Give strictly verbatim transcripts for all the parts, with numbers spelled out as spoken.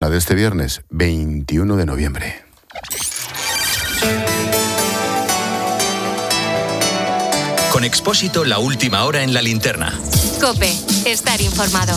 La de este viernes, veintiuno de noviembre. Con Expósito, la última hora en la linterna. COPE, estar informado.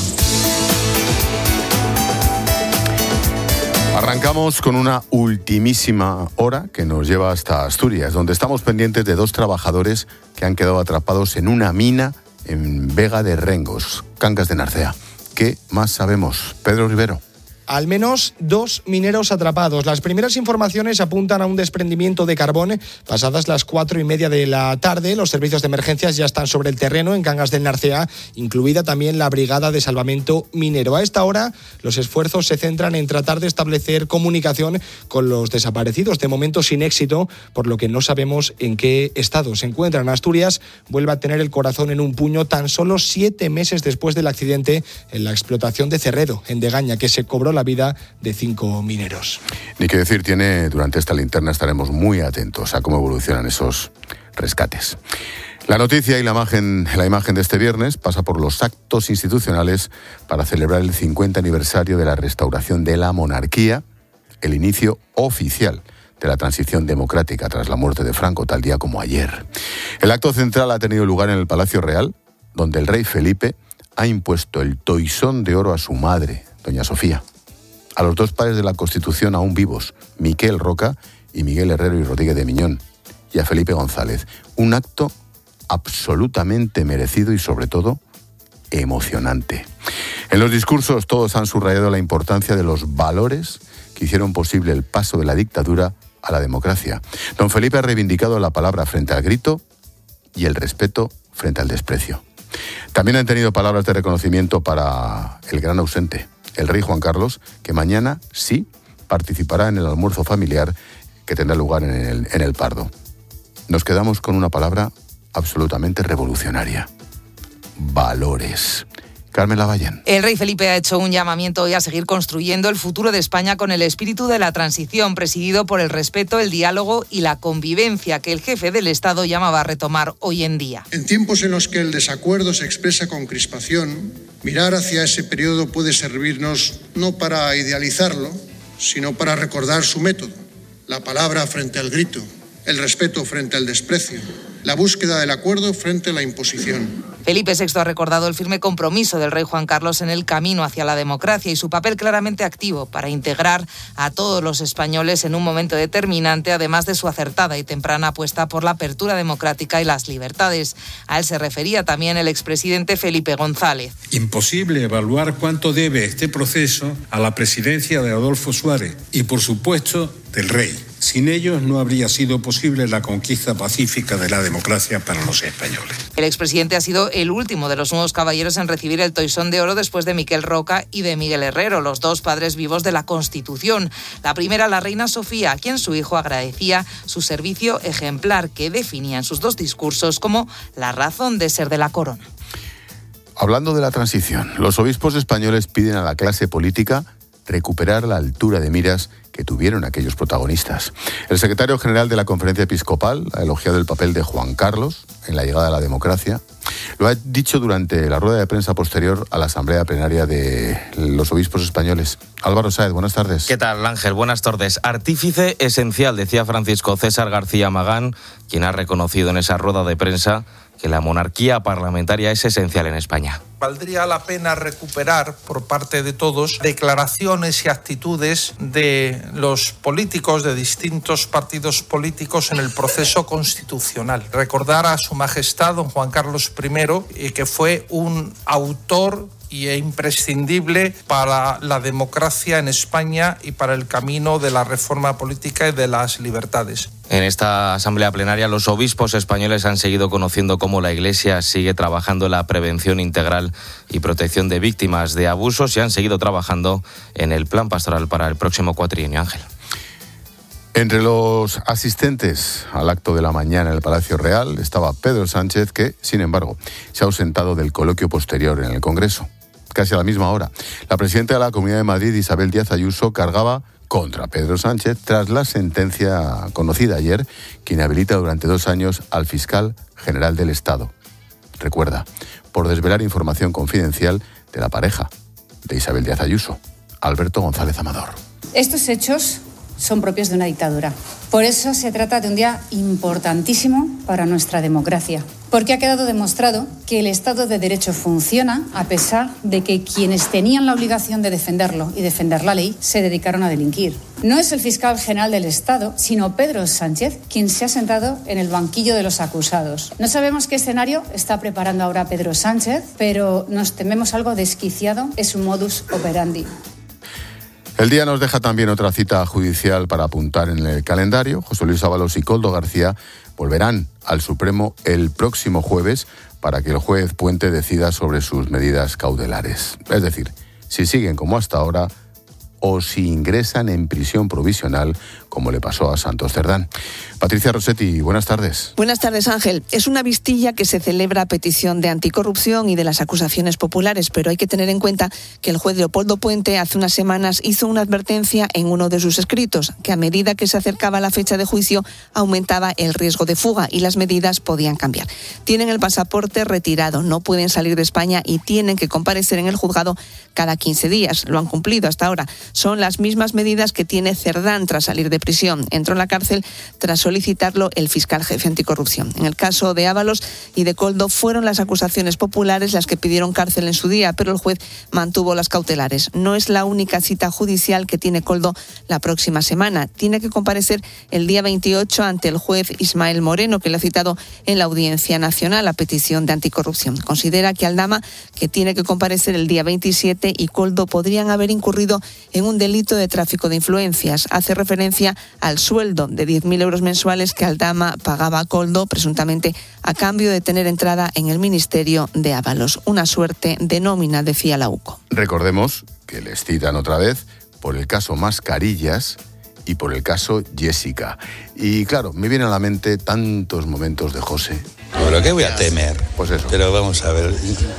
Arrancamos con una ultimísima hora que nos lleva hasta Asturias, donde estamos pendientes de dos trabajadores que han quedado atrapados en una mina en Vega de Rengos, Cangas de Narcea. ¿Qué más sabemos? Pedro Rivero. Al menos dos mineros atrapados. Las primeras informaciones apuntan a un desprendimiento de carbón. Pasadas las cuatro y media de la tarde, los servicios de emergencias ya están sobre el terreno en Cangas del Narcea, incluida también la Brigada de Salvamento Minero. A esta hora, los esfuerzos se centran en tratar de establecer comunicación con los desaparecidos, de momento sin éxito, por lo que no sabemos en qué estado se encuentran. Asturias vuelve a tener el corazón en un puño tan solo siete meses después del accidente en la explotación de Cerredo, en Degaña, que se cobró la vida de cinco mineros. Ni que decir tiene, durante esta linterna estaremos muy atentos a cómo evolucionan esos rescates. La noticia y la imagen, la imagen de este viernes pasa por los actos institucionales para celebrar el cincuenta aniversario de la restauración de la monarquía, el inicio oficial de la transición democrática tras la muerte de Franco, tal día como ayer. El acto central ha tenido lugar en el Palacio Real, donde el rey Felipe ha impuesto el toisón de oro a su madre, doña Sofía, a los dos padres de la Constitución aún vivos, Miquel Roca y Miguel Herrero y Rodríguez de Miñón, y a Felipe González. Un acto absolutamente merecido y, sobre todo, emocionante. En los discursos todos han subrayado la importancia de los valores que hicieron posible el paso de la dictadura a la democracia. Don Felipe ha reivindicado la palabra frente al grito y el respeto frente al desprecio. También han tenido palabras de reconocimiento para el gran ausente, el rey Juan Carlos, que mañana sí participará en el almuerzo familiar que tendrá lugar en el, en el Pardo. Nos quedamos con una palabra absolutamente revolucionaria: valores. Carmen Lavallén. El rey Felipe ha hecho un llamamiento hoy a seguir construyendo el futuro de España con el espíritu de la transición, presidido por el respeto, el diálogo y la convivencia que el jefe del Estado llamaba a retomar hoy en día. En tiempos en los que el desacuerdo se expresa con crispación, mirar hacia ese periodo puede servirnos no para idealizarlo, sino para recordar su método: la palabra frente al grito, el respeto frente al desprecio, la búsqueda del acuerdo frente a la imposición. Felipe sexto ha recordado el firme compromiso del rey Juan Carlos en el camino hacia la democracia y su papel claramente activo para integrar a todos los españoles en un momento determinante, además de su acertada y temprana apuesta por la apertura democrática y las libertades. A él se refería también el expresidente Felipe González. Imposible evaluar cuánto debe este proceso a la presidencia de Adolfo Suárez y, por supuesto, del rey. Sin ellos no habría sido posible la conquista pacífica de la democracia para los españoles. El expresidente ha sido el último de los nuevos caballeros en recibir el toisón de oro después de Miquel Roca y de Miguel Herrero, los dos padres vivos de la Constitución. La primera, la reina Sofía, a quien su hijo agradecía su servicio ejemplar, que definía en sus dos discursos como la razón de ser de la corona. Hablando de la transición, los obispos españoles piden a la clase política recuperar la altura de miras que tuvieron aquellos protagonistas. El secretario general de la Conferencia Episcopal ha elogiado el papel de Juan Carlos en la llegada a la democracia. Lo ha dicho durante la rueda de prensa posterior a la asamblea plenaria de los obispos españoles. Álvaro Sáez, buenas tardes. ¿Qué tal, Ángel? Buenas tardes. Artífice esencial, decía Francisco César García Magán, quien ha reconocido en esa rueda de prensa que la monarquía parlamentaria es esencial en España. Valdría la pena recuperar por parte de todos declaraciones y actitudes de los políticos de distintos partidos políticos en el proceso constitucional. Recordar a Su Majestad don Juan Carlos primero, que fue un autor y es imprescindible para la democracia en España y para el camino de la reforma política y de las libertades. En esta asamblea plenaria, los obispos españoles han seguido conociendo cómo la Iglesia sigue trabajando en la prevención integral y protección de víctimas de abusos y han seguido trabajando en el plan pastoral para el próximo cuatrienio. Ángel. Entre los asistentes al acto de la mañana en el Palacio Real estaba Pedro Sánchez, que, sin embargo, se ha ausentado del coloquio posterior en el Congreso. Casi a la misma hora, la presidenta de la Comunidad de Madrid, Isabel Díaz Ayuso, cargaba contra Pedro Sánchez tras la sentencia conocida ayer que inhabilita durante dos años al fiscal general del Estado. Recuerda, por desvelar información confidencial de la pareja de Isabel Díaz Ayuso, Alberto González Amador. Estos hechos son propios de una dictadura. Por eso se trata de un día importantísimo para nuestra democracia, porque ha quedado demostrado que el Estado de Derecho funciona a pesar de que quienes tenían la obligación de defenderlo y defender la ley se dedicaron a delinquir. No es el fiscal general del Estado, sino Pedro Sánchez, quien se ha sentado en el banquillo de los acusados. No sabemos qué escenario está preparando ahora Pedro Sánchez, pero nos tememos algo desquiciado en su modus operandi. El día nos deja también otra cita judicial para apuntar en el calendario. José Luis Ábalos y Koldo García volverán al Supremo el próximo jueves para que el juez Puente decida sobre sus medidas cautelares. Es decir, si siguen como hasta ahora o si ingresan en prisión provisional, como le pasó a Santos Cerdán. Patricia Rossetti, buenas tardes. Buenas tardes, Ángel. Es una vistilla que se celebra a petición de anticorrupción y de las acusaciones populares, pero hay que tener en cuenta que el juez Leopoldo Puente hace unas semanas hizo una advertencia en uno de sus escritos, que a medida que se acercaba la fecha de juicio aumentaba el riesgo de fuga y las medidas podían cambiar. Tienen el pasaporte retirado, no pueden salir de España y tienen que comparecer en el juzgado cada quince días. Lo han cumplido hasta ahora. Son las mismas medidas que tiene Cerdán tras salir de prisión. Entró en la cárcel tras solicitarlo el fiscal jefe anticorrupción. En el caso de Ábalos y de Koldo fueron las acusaciones populares las que pidieron cárcel en su día, pero el juez mantuvo las cautelares. No es la única cita judicial que tiene Koldo la próxima semana. Tiene que comparecer el día veintiocho ante el juez Ismael Moreno, que le ha citado en la Audiencia Nacional a petición de anticorrupción. Considera que Aldama, que tiene que comparecer el día veintisiete, y Koldo podrían haber incurrido en un delito de tráfico de influencias. Hace referencia al sueldo de diez mil euros mensuales que Aldama pagaba a Koldo, presuntamente a cambio de tener entrada en el ministerio de Ábalos. Una suerte de nómina, decía la U C O. Recordemos que les citan otra vez por el caso Mascarillas y por el caso Jessica. Y claro, me vienen a la mente tantos momentos de José. ¿Pero qué voy a temer? Pues eso. Pero vamos a ver.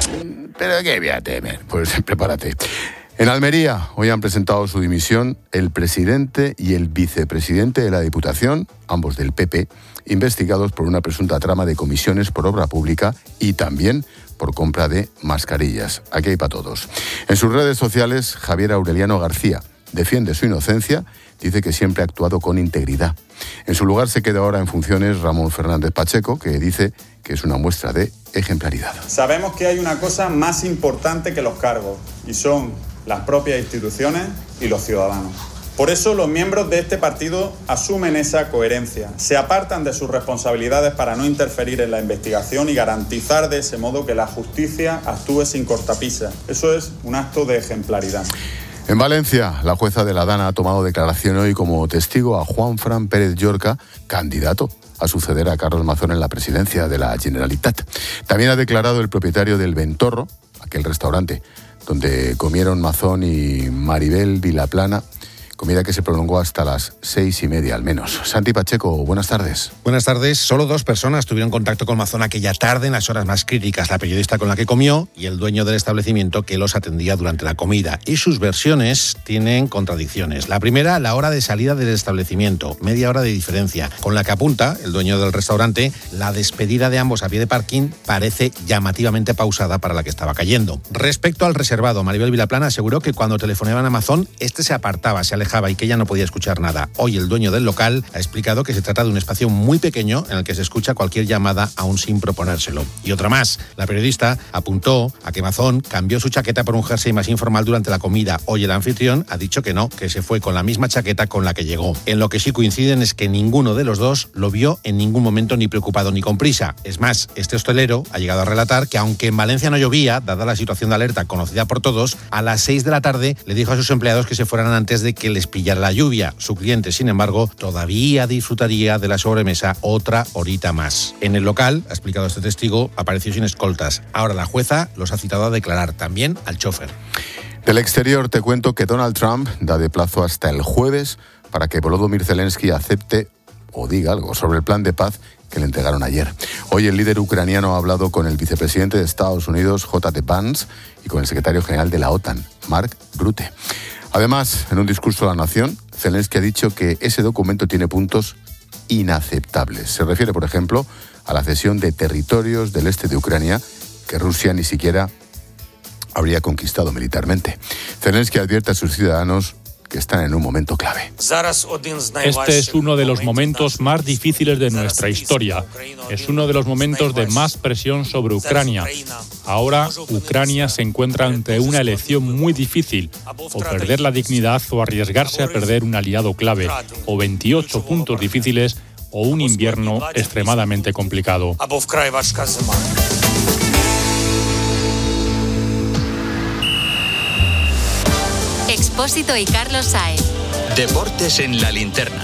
¿Pero qué voy a temer? Pues prepárate. En Almería hoy han presentado su dimisión el presidente y el vicepresidente de la Diputación, ambos del P P, investigados por una presunta trama de comisiones por obra pública y también por compra de mascarillas. Aquí hay para todos. En sus redes sociales, Javier Aureliano García defiende su inocencia, dice que siempre ha actuado con integridad. En su lugar se queda ahora en funciones Ramón Fernández Pacheco, que dice que es una muestra de ejemplaridad. Sabemos que hay una cosa más importante que los cargos, y son las propias instituciones y los ciudadanos. Por eso los miembros de este partido asumen esa coherencia, se apartan de sus responsabilidades para no interferir en la investigación y garantizar de ese modo que la justicia actúe sin cortapisas. Eso es un acto de ejemplaridad. En Valencia, la jueza de la Dana ha tomado declaración hoy como testigo a Juanfran Pérez Llorca, candidato a suceder a Carlos Mazón en la presidencia de la Generalitat. También ha declarado el propietario del Ventorro, aquel restaurante donde comieron Mazón y Maribel Vilaplana, comida que se prolongó hasta las seis y media al menos. Santi Pacheco, buenas tardes. Buenas tardes. Solo dos personas tuvieron contacto con Mazón aquella tarde en las horas más críticas. La periodista con la que comió y el dueño del establecimiento que los atendía durante la comida. Y sus versiones tienen contradicciones. La primera, la hora de salida del establecimiento. Media hora de diferencia. Con la que apunta el dueño del restaurante, la despedida de ambos a pie de parking parece llamativamente pausada para la que estaba cayendo. Respecto al reservado, Maribel Vilaplana aseguró que cuando telefoneaban a Mazón, este se apartaba, se alejaba y que ella no podía escuchar nada. Hoy el dueño del local ha explicado que se trata de un espacio muy pequeño en el que se escucha cualquier llamada aún sin proponérselo. Y otra más, la periodista apuntó a que Mazón cambió su chaqueta por un jersey más informal durante la comida. Hoy el anfitrión ha dicho que no, que se fue con la misma chaqueta con la que llegó. En lo que sí coinciden es que ninguno de los dos lo vio en ningún momento ni preocupado ni con prisa. Es más, este hostelero ha llegado a relatar que aunque en Valencia no llovía, dada la situación de alerta conocida por todos, a las seis de la tarde le dijo a sus empleados que se fueran antes de que les pillara la lluvia. Su cliente, sin embargo, todavía disfrutaría de la sobremesa otra horita más. En el local, ha explicado este testigo, apareció sin escoltas. Ahora la jueza los ha citado a declarar, también al chofer. Del exterior te cuento que Donald Trump da de plazo hasta el jueves para que Volodymyr Zelensky acepte o diga algo sobre el plan de paz que le entregaron ayer. Hoy el líder ucraniano ha hablado con el vicepresidente de Estados Unidos, J D Vance, y con el secretario general de la OTAN, Mark Rutte. Además, en un discurso a la nación, Zelensky ha dicho que ese documento tiene puntos inaceptables. Se refiere, por ejemplo, a la cesión de territorios del este de Ucrania que Rusia ni siquiera habría conquistado militarmente. Zelensky advierte a sus ciudadanos que están en un momento clave. Este es uno de los momentos más difíciles de nuestra historia. Es uno de los momentos de más presión sobre Ucrania. Ahora, Ucrania se encuentra ante una elección muy difícil: o perder la dignidad o arriesgarse a perder un aliado clave, o veintiocho puntos difíciles o un invierno extremadamente complicado. Expósito y Carlos Saez. Deportes en la linterna.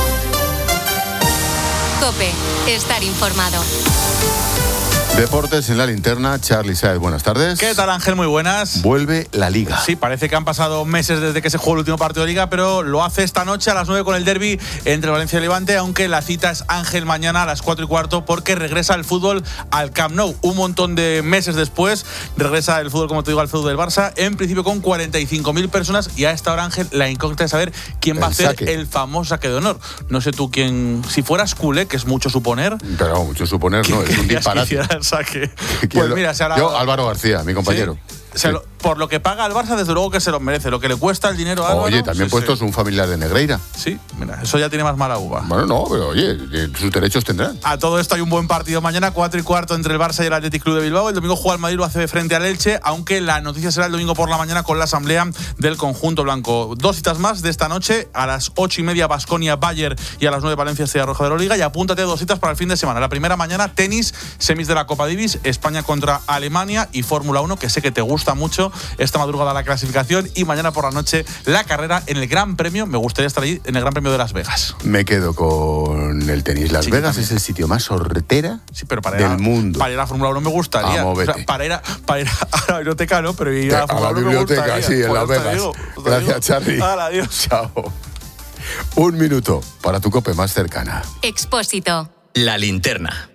COPE. Estar informado. Deportes en la linterna. Charly Saez, buenas tardes. ¿Qué tal, Ángel? Muy buenas. Vuelve la Liga. Sí, parece que han pasado meses desde que se jugó el último partido de Liga, pero lo hace esta noche a las nueve con el derbi entre Valencia y Levante, aunque la cita es, Ángel, mañana a las cuatro y cuarto, porque regresa el fútbol al Camp Nou. Un montón de meses después regresa el fútbol, como te digo, al fútbol del Barça, en principio con cuarenta y cinco mil personas, y a esta hora, Ángel, la incógnita es saber quién va a hacer el famoso saque de honor. No sé tú quién, si fueras culé, que es mucho suponer. Pero mucho suponer, no, es un disparate. El saque. Pues mira, se hará... Yo, Álvaro García, mi compañero. ¿Sí? Se lo, por lo que paga al Barça, desde luego que se lo merece. Lo que le cuesta el dinero a Álvaro... Oye, también sí, puesto sí. es un familiar de Negreira. Sí, mira, eso ya tiene más mala uva. Bueno, no, pero oye, sus derechos tendrán. A todo esto hay un buen partido mañana, cuatro y cuarto, entre el Barça y el Athletic Club de Bilbao. El domingo juega el Madrid, lo hace frente al Elche, aunque la noticia será el domingo por la mañana con la asamblea del conjunto blanco. Dos citas más de esta noche, a las ocho y media Baskonia Bayern y a las nueve Valencia Estrella Roja de Euroliga. Y apúntate dos citas para el fin de semana. La primera mañana, tenis, semis de la Copa Davis, España contra Alemania, y Fórmula uno, que sé que te gusta mucho. Esta madrugada la clasificación, y mañana por la noche la carrera en el Gran Premio. Me gustaría estar ahí en el Gran Premio de Las Vegas. Me quedo con el tenis. Las Sí, Vegas también. es el sitio más hortera Sí, pero para del ir a, mundo. Para ir a Fórmula uno me gustaría. Vamos, O sea, vete. para, ir a, para ir a la biblioteca no, pero ir a, A la Fórmula la uno me biblioteca, gustaría. sí, en Pues Las te Vegas. digo, te Gracias, digo. Charly. Hala, adiós. Chao. Un minuto para tu COPE más cercana. Expósito. La linterna.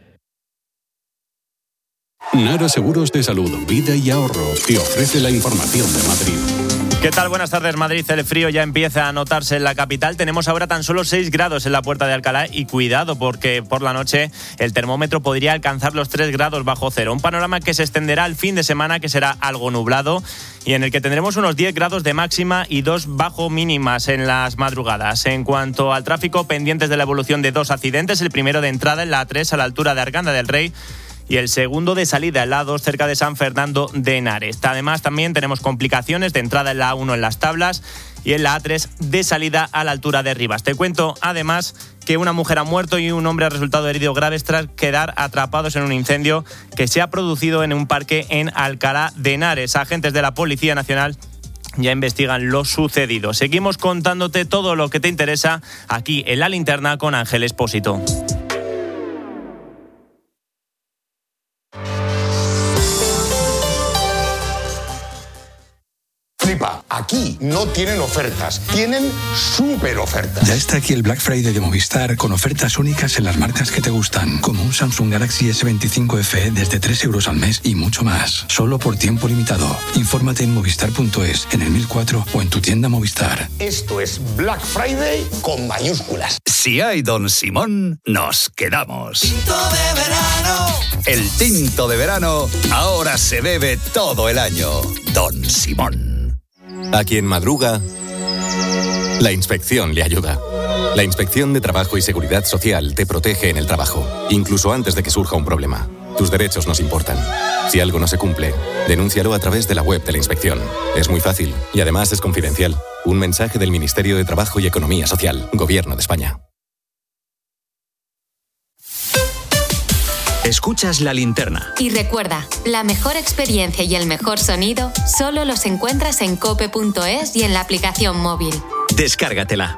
Nara Seguros de Salud, Vida y Ahorro te ofrece la información de Madrid. ¿Qué tal? Buenas tardes, Madrid. El frío ya empieza a notarse en la capital. Tenemos ahora tan solo seis grados en la Puerta de Alcalá, y cuidado porque por la noche el termómetro podría alcanzar los tres grados bajo cero. Un panorama que se extenderá al fin de semana, que será algo nublado y en el que tendremos unos diez grados de máxima y dos bajo mínimas en las madrugadas. En cuanto al tráfico, pendientes de la evolución de dos accidentes. El primero de entrada en la A tres a la altura de Arganda del Rey, y el segundo de salida en la A dos cerca de San Fernando de Henares. Además, también tenemos complicaciones de entrada en la A uno en Las Tablas y en la A tres de salida a la altura de Rivas. Te cuento, además, que una mujer ha muerto y un hombre ha resultado herido graves tras quedar atrapados en un incendio que se ha producido en un parque en Alcalá de Henares. Agentes de la Policía Nacional ya investigan lo sucedido. Seguimos contándote todo lo que te interesa aquí en La Linterna con Ángel Expósito. Flipa, aquí no tienen ofertas, tienen súper ofertas. Ya está aquí el Black Friday de Movistar con ofertas únicas en las marcas que te gustan, como un Samsung Galaxy ese veinticinco F E desde tres euros al mes y mucho más, solo por tiempo limitado. Infórmate en movistar punto es, en el mil cuatro o en tu tienda Movistar. Esto es Black Friday con mayúsculas. Si hay Don Simón, nos quedamos. Tinto de verano. El tinto de verano ahora se bebe todo el año. Don Simón. A quien madruga, la inspección le ayuda. La Inspección de Trabajo y Seguridad Social te protege en el trabajo, incluso antes de que surja un problema. Tus derechos nos importan. Si algo no se cumple, denúncialo a través de la web de la inspección. Es muy fácil y además es confidencial. Un mensaje del Ministerio de Trabajo y Economía Social, Gobierno de España. Escuchas La Linterna. Y recuerda, la mejor experiencia y el mejor sonido solo los encuentras en cope punto es y en la aplicación móvil. Descárgatela.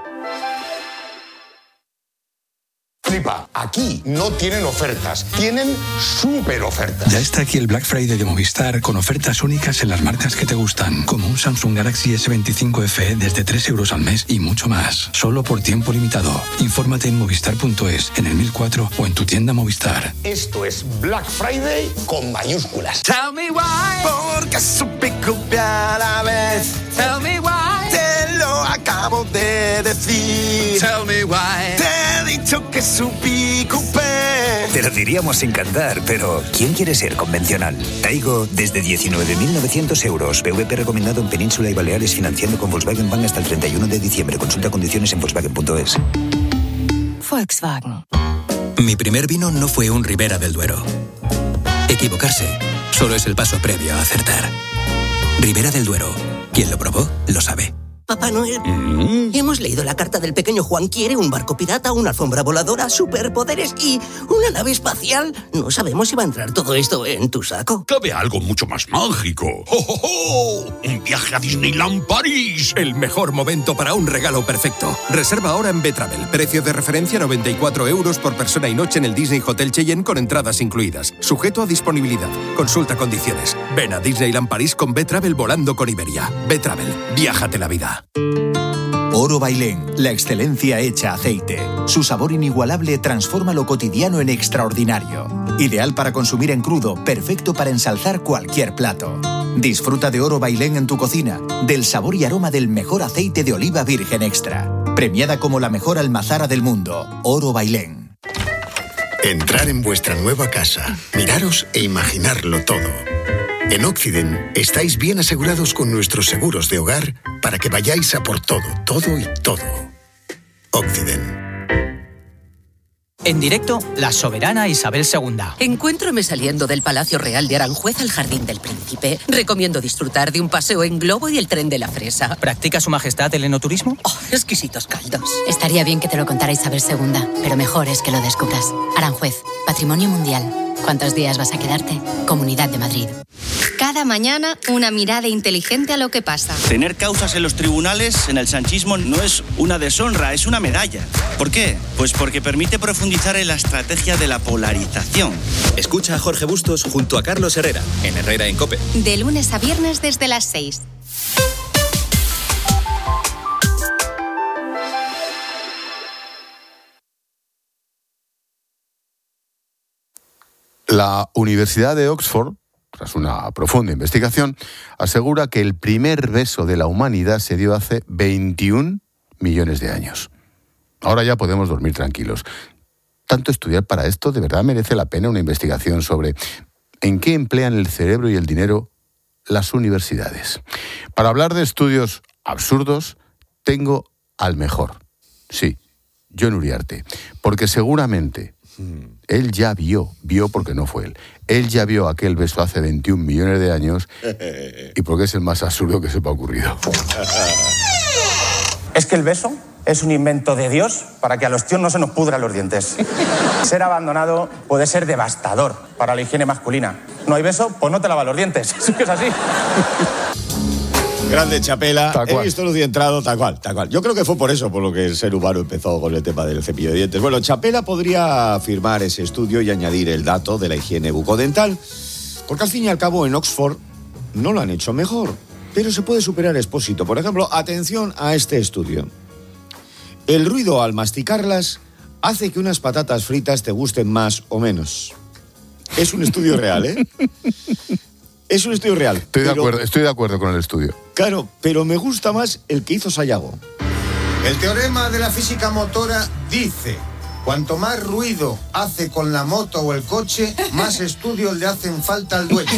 Flipa, aquí no tienen ofertas, tienen súper ofertas. Ya está aquí el Black Friday de Movistar con ofertas únicas en las marcas que te gustan, como un Samsung Galaxy ese veinticinco F E desde tres euros al mes y mucho más, solo por tiempo limitado. Infórmate en movistar punto es, en el mil cuatro o en tu tienda Movistar. Esto es Black Friday con mayúsculas. Tell me why, porque supe copiar a la vez. Tell me why, te lo acabo de decir. Tell me why, te he dicho que supe copiar. Te lo diríamos sin cantar, pero ¿quién quiere ser convencional? Taigo desde diecinueve mil novecientos euros. P V P recomendado en Península y Baleares, financiando con Volkswagen Bank hasta el treinta y uno de diciembre. Consulta condiciones en Volkswagen punto es. Volkswagen. Mi primer vino no fue un Ribera del Duero. Equivocarse solo es el paso previo a acertar. Ribera del Duero. Quien lo probó, lo sabe. Papá Noel, ¿Mm? hemos leído la carta del pequeño Juan. Quiere un barco pirata, una alfombra voladora, superpoderes y una nave espacial. No sabemos si va a entrar todo esto en tu saco. Cabe algo mucho más mágico. ¡Oh, oh, oh! ¡Un viaje a Disneyland París! El mejor momento para un regalo perfecto. Reserva ahora en Betravel. Precio de referencia noventa y cuatro euros por persona y noche en el Disney Hotel Cheyenne con entradas incluidas. Sujeto a disponibilidad. Consulta condiciones. Ven a Disneyland París con Betravel volando con Iberia. Betravel. Viájate la vida. Oro Bailén, la excelencia hecha aceite. Su sabor inigualable transforma lo cotidiano en extraordinario. Ideal para consumir en crudo, perfecto para ensalzar cualquier plato. Disfruta de Oro Bailén en tu cocina, del sabor y aroma del mejor aceite de oliva virgen extra. Premiada como la mejor almazara del mundo, Oro Bailén. Entrar en vuestra nueva casa, miraros e imaginarlo todo. En Occident estáis bien asegurados con nuestros seguros de hogar para que vayáis a por todo, todo y todo. Occident. En directo, la soberana Isabel segunda. Encuéntrame saliendo del Palacio Real de Aranjuez al Jardín del Príncipe. Recomiendo disfrutar de un paseo en globo y el tren de la fresa. ¿Practica su majestad el enoturismo? Oh, exquisitos caldos. Estaría bien que te lo contara Isabel segunda, pero mejor es que lo descubras. Aranjuez, Patrimonio Mundial. ¿Cuántos días vas a quedarte? Comunidad de Madrid. Cada mañana, una mirada inteligente a lo que pasa. Tener causas en los tribunales, en el sanchismo, no es una deshonra, es una medalla. ¿Por qué? Pues porque permite profundizar en la estrategia de la polarización. Escucha a Jorge Bustos junto a Carlos Herrera, en Herrera en COPE. De lunes a viernes desde las seis. La Universidad de Oxford, tras una profunda investigación, asegura que el primer beso de la humanidad se dio hace veintiún millones de años. Ahora ya podemos dormir tranquilos. ¿Tanto estudiar para esto? ¿De verdad merece la pena una investigación sobre en qué emplean el cerebro y el dinero las universidades? Para hablar de estudios absurdos, tengo al mejor. Sí, Jon Uriarte. Porque seguramente él ya vio, vio porque no fue él, él ya vio aquel beso hace veintiún millones de años y porque es el más absurdo que se me ha ocurrido. Es que el beso es un invento de Dios para que a los tíos no se nos pudran los dientes. Ser abandonado puede ser devastador para la higiene masculina. No hay beso, pues no te lavas los dientes. Es que es así. Grande Chapela, he visto luz y entrado, tal cual, tal cual. Yo creo que fue por eso por lo que el ser humano empezó con el tema del cepillo de dientes. Bueno, Chapela podría firmar ese estudio y añadir el dato de la higiene bucodental, porque al fin y al cabo en Oxford no lo han hecho mejor, pero se puede superar Expósito. Por ejemplo, atención a este estudio. El ruido al masticarlas hace que unas patatas fritas te gusten más o menos. Es un estudio real, ¿eh? Es un estudio real. Estoy, pero, de acuerdo, estoy de acuerdo con el estudio. Claro, pero me gusta más el que hizo Sayago. El teorema de la física motora dice: cuanto más ruido hace con la moto o el coche, más estudios le hacen falta al dueño.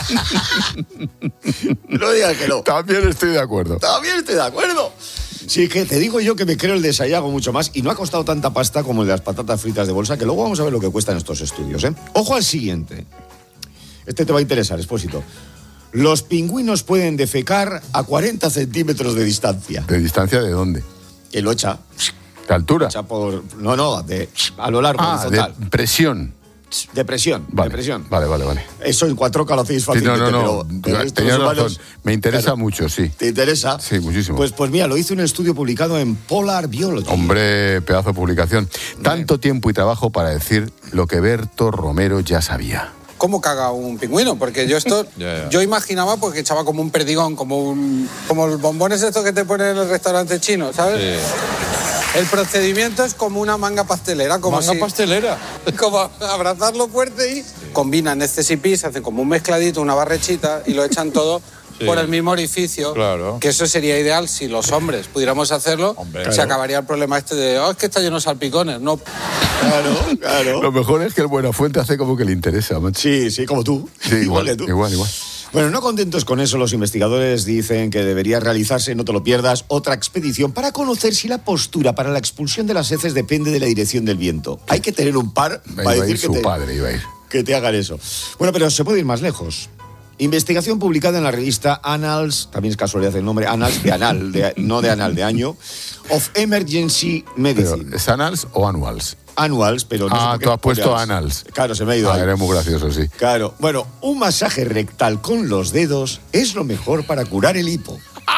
No digas que no. También estoy de acuerdo. También estoy de acuerdo. Sí, que te digo yo que me creo el de Sayago mucho más y no ha costado tanta pasta como el de las patatas fritas de bolsa, que luego vamos a ver lo que cuestan estos estudios, ¿eh? Ojo al siguiente. Este te va a interesar, Expósito. Los pingüinos pueden defecar a cuarenta centímetros de distancia. ¿De distancia de dónde? Que lo echa. ¿De altura? Echa por, no, no, de, a lo largo. Ah, de presión. De presión, vale, de presión. Vale, vale, vale. Eso en cuatro K lo hacéis fácilmente, sí, no, no, no. pero... pero Tenías humanos, razón. Me interesa claro, mucho, sí. ¿Te interesa? Sí, muchísimo. Pues, pues mira, lo hizo un estudio publicado en Polar Biology. Hombre, pedazo de publicación. Tanto tiempo y trabajo para decir lo que Berto Romero ya sabía. ¿Cómo caga un pingüino? Porque yo esto, yeah, yeah. yo imaginaba porque echaba como un perdigón, como un, como los bombones estos que te ponen en el restaurante chino, ¿sabes? Sí. El procedimiento es como una manga pastelera. Como ¿Manga si, pastelera? Como abrazarlo fuerte y combinan este C P, se hacen como un mezcladito, una barrechita y lo echan todo sí. por el mismo orificio. Claro. Que eso sería ideal si los hombres pudiéramos hacerlo. Hombre, se claro. acabaría el problema este de, oh, es que está lleno de salpicones. No... Claro, claro. Lo mejor es que el Buenafuente hace como que le interesa, macho. Sí, sí, como tú. Sí, igual, igual que tú. Igual, igual. Bueno, no contentos con eso, los investigadores dicen que debería realizarse, no te lo pierdas, otra expedición para conocer si la postura para la expulsión de las heces depende de la dirección del viento. Hay que tener un par para iba decir ir que, su te, padre, iba a ir. que te hagan eso. Bueno, pero se puede ir más lejos. Investigación publicada en la revista Annals, también es casualidad el nombre, Annals de Anal, de, no de Anal, de año, of Emergency Medicine. Pero, ¿es Annals o Annuals? Annuals, pero no Ah, sé por qué tú has puesto Annals. Annals. Claro, se me ha ido ah, ahí. Era muy gracioso, sí. Claro. Bueno, un masaje rectal con los dedos es lo mejor para curar el hipo.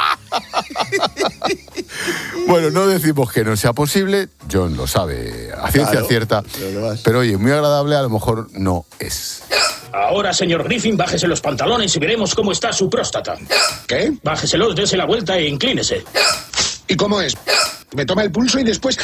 Bueno, no decimos que no sea posible, John lo sabe a ciencia Claro, cierta, pero oye, muy agradable a lo mejor no es. Ahora, señor Griffin, bájese los pantalones y veremos cómo está su próstata. ¿Qué? Bájeselos, dése la vuelta e inclínese. ¿Y cómo es? Me toma el pulso y después...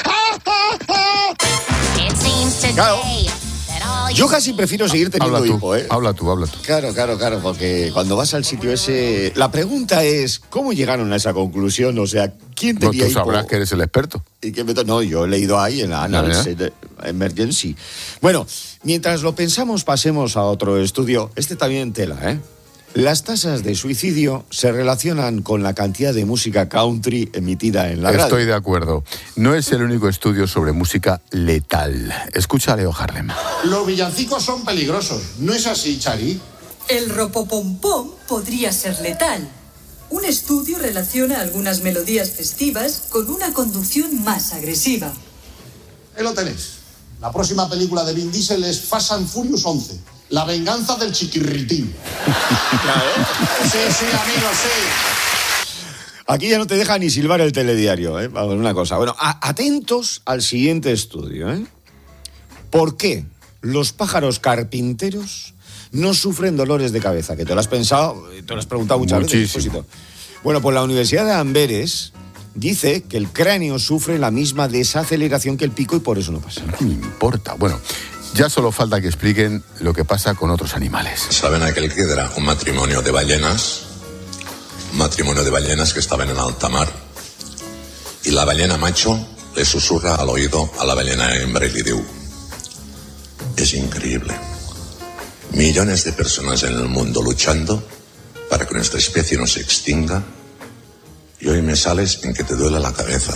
Claro. Yo casi prefiero seguir teniendo Habla tú, hipo, ¿eh? habla tú, habla tú. Claro, claro, claro, porque cuando vas al sitio ese... La pregunta es, ¿cómo llegaron a esa conclusión? O sea, ¿quién No, tenía tú hipo? sabrás que eres el experto. ¿Y qué me to- No, yo he leído ahí en la Annals Ya, eh, Emergency. Bueno, mientras lo pensamos, pasemos a otro estudio. Este también tela, ¿eh? Las tasas de suicidio se relacionan con la cantidad de música country emitida en la radio. Estoy de acuerdo. No es el único estudio sobre música letal. Escucha a Leo Harlem. Los villancicos son peligrosos. ¿No es así, Chari? El ropopompom podría ser letal. Un estudio relaciona algunas melodías festivas con una conducción más agresiva. Ahí lo tenéis. La próxima película de Vin Diesel es Fast and Furious once. La venganza del chiquirritín. Claro. Sí, sí, amigos, sí. Aquí ya no te deja ni silbar el telediario, ¿eh? Vamos, una cosa. Bueno, a- atentos al siguiente estudio, ¿eh? ¿Por qué los pájaros carpinteros no sufren dolores de cabeza? Que te lo has pensado, te lo has preguntado muchas veces. Muchísimo. Expósito. Bueno, pues la Universidad de Amberes dice que el cráneo sufre la misma desaceleración que el pico y por eso no pasa. No me importa. Bueno, ya solo falta que expliquen lo que pasa con otros animales. ¿Saben aquel que era un matrimonio de ballenas? Un matrimonio de ballenas que estaban en alta mar. Y la ballena macho le susurra al oído a la ballena hembra y le dice: es increíble. Millones de personas en el mundo luchando para que nuestra especie no se extinga. Y hoy me sales en que te duele la cabeza.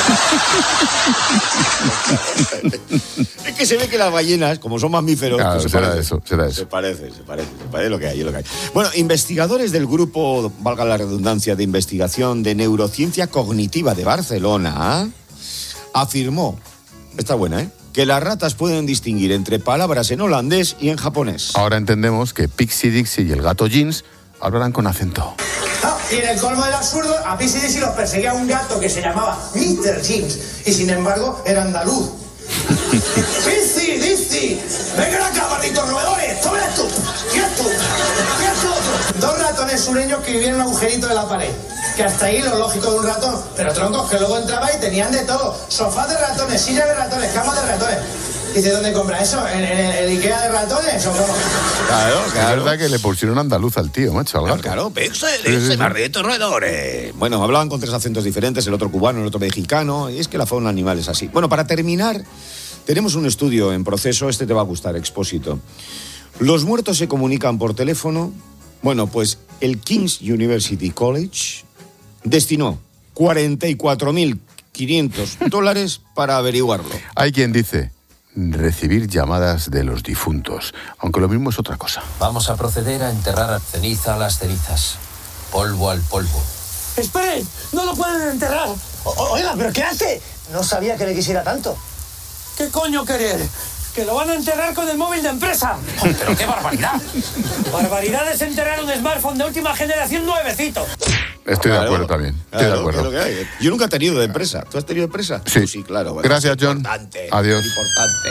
Es que se ve que las ballenas, como son mamíferos, Claro, pues se será parecen. eso, será eso. Se parece, se parece, se parece lo que hay, es lo que hay. Bueno, investigadores del grupo, valga la redundancia, de investigación de neurociencia cognitiva de Barcelona, afirmó, está buena, ¿eh?, que las ratas pueden distinguir entre palabras en holandés y en japonés. Ahora entendemos que Pixie Dixie y el gato Jeans hablarán con acento. No, y en el colmo del absurdo, a Pixie Dixie los perseguía un gato que se llamaba mister Jeans y sin embargo era andaluz. ¡Pixie Dixie! ¡Vengan acá, malditos roedores! ¡Tú eres tú! ¿Quién es tú? ¿Quién es tú? Dos ratones sureños que vivían en un agujerito de la pared. Que hasta ahí lo lógico de un ratón. Pero troncos que luego entraba y tenían de todo. Sofás de ratones, sillas de ratones, camas de ratones. Dice, ¿dónde compra eso? ¿En, en el Ikea de ratones o cómo? Claro, Es verdad que le pusieron andaluz al tío, macho, al gato. Claro, Pixie Sí, sí, Dixie, sí. malditos roedores. Bueno, hablaban con tres acentos diferentes, el otro cubano, el otro mexicano, y es que la fauna animal es así. Bueno, para terminar, tenemos un estudio en proceso, este te va a gustar, Expósito. ¿Los muertos se comunican por teléfono? Bueno, pues el King's University College destinó cuarenta y cuatro mil quinientos dólares para averiguarlo. Hay quien dice recibir llamadas de los difuntos, aunque lo mismo es otra cosa. Vamos a proceder a enterrar ceniza a las cenizas, polvo al polvo. ¡Esperen! ¡No lo pueden enterrar! O- oiga, ¿pero qué hace? No sabía que le quisiera tanto. ¿Qué coño querer? ¡Que lo van a enterrar con el móvil de empresa! ¡Pero qué barbaridad! Barbaridad es enterrar un smartphone de última generación nuevecito. Estoy Claro, de acuerdo también. Estoy claro, de acuerdo. que es lo que hay. Yo nunca he tenido de empresa. ¿Tú has tenido de empresa? Sí. Tú sí, claro. Bueno, Gracias, es John. importante, Adiós. es importante.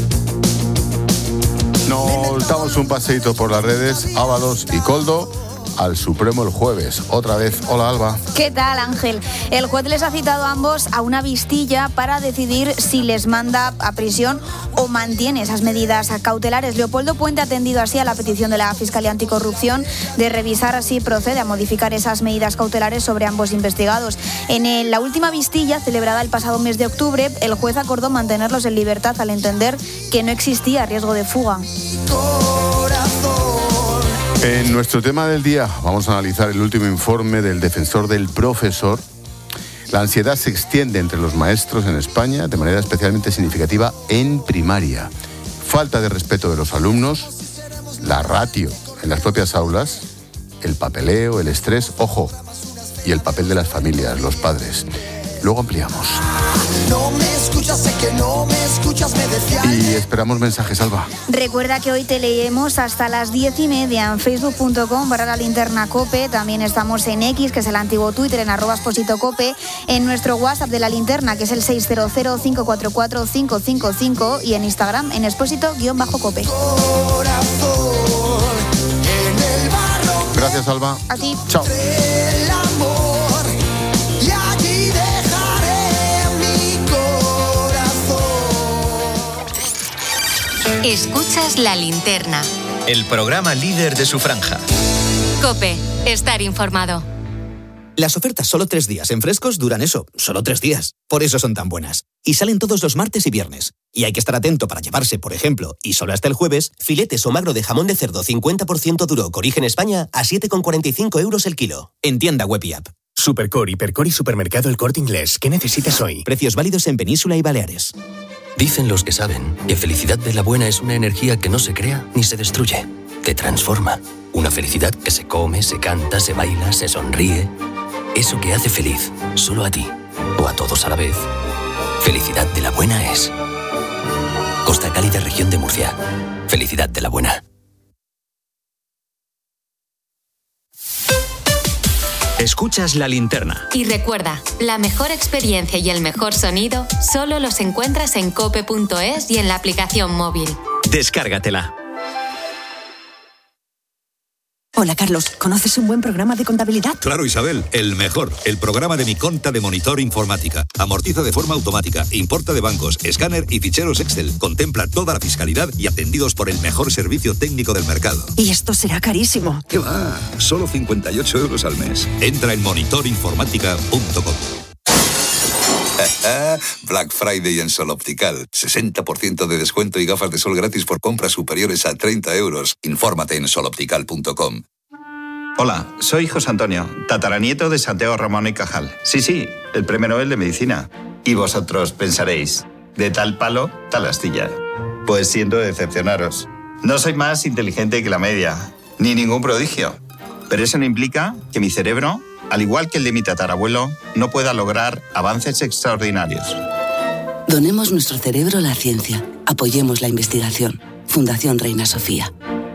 Nos damos un paseíto por las redes, Ábalos y Coldo. al Supremo el jueves. Otra vez, hola Alba. ¿Qué tal, Ángel? El juez les ha citado a ambos a una vistilla para decidir si les manda a prisión o mantiene esas medidas cautelares. Leopoldo Puente ha atendido así a la petición de la Fiscalía Anticorrupción de revisar si procede a modificar esas medidas cautelares sobre ambos investigados. En el, la última vistilla, celebrada el pasado mes de octubre, el juez acordó mantenerlos en libertad al entender que no existía riesgo de fuga. En nuestro tema del día vamos a analizar el último informe del defensor del profesor. La ansiedad se extiende entre los maestros en España de manera especialmente significativa en primaria. Falta de respeto de los alumnos, la ratio en las propias aulas, el papeleo, el estrés, ojo, y el papel de las familias, los padres. Luego ampliamos. No me escuchas, sé que no me escuchas, me decía. Y esperamos mensajes, Alba. Recuerda que hoy te leemos hasta las diez y media en facebook punto com barra la linterna cope. También estamos en X, que es el antiguo Twitter, en arroba Exposito Cope. En nuestro WhatsApp de la linterna, que es el seis cero cero, cinco cuatro cuatro, cinco cinco cinco. Y en Instagram, en Exposito-Cope. Gracias, Alba. A ti. Chao. Escuchas La Linterna. El programa líder de su franja. COPE. Estar informado. Las ofertas solo tres días en Frescos duran eso, solo tres días. Por eso son tan buenas. Y salen todos los martes y viernes. Y hay que estar atento para llevarse, por ejemplo, y solo hasta el jueves, filetes o magro de jamón de cerdo cincuenta por ciento duro con origen España a siete con cuarenta y cinco euros el kilo. En tienda web y app. Supercore, Hipercore y Supermercado El Corte Inglés. ¿Qué necesitas hoy? Precios válidos en Península y Baleares. Dicen los que saben que felicidad de la buena es una energía que no se crea ni se destruye, que transforma. Una felicidad que se come, se canta, se baila, se sonríe. Eso que hace feliz, solo a ti, o a todos a la vez. Felicidad de la buena es Costa Cálida, región de Murcia. Felicidad de la buena. Escuchas La Linterna. Y recuerda, la mejor experiencia y el mejor sonido solo los encuentras en cope punto es y en la aplicación móvil. Descárgatela. Hola, Carlos. ¿Conoces un buen programa de contabilidad? Claro, Isabel. El mejor. El programa de Mi Conta de Monitor Informática. Amortiza de forma automática. Importa de bancos, escáner y ficheros Excel. Contempla toda la fiscalidad y atendidos por el mejor servicio técnico del mercado. Y esto será carísimo. ¿Qué va? Solo cincuenta y ocho euros al mes. Entra en monitor informática punto com. Black Friday en Sol Optical. sesenta por ciento de descuento y gafas de sol gratis por compras superiores a treinta euros. Infórmate en sol optical punto com. Hola, soy José Antonio, tataranieto de Santiago Ramón y Cajal. Sí, sí, el premio Nobel de Medicina. Y vosotros pensaréis, de tal palo, tal astilla. Pues siento decepcionaros. No soy más inteligente que la media, ni ningún prodigio. Pero eso no implica que mi cerebro, al igual que el de mi tatarabuelo, no pueda lograr avances extraordinarios. Donemos nuestro cerebro a la ciencia. Apoyemos la investigación. Fundación Reina Sofía.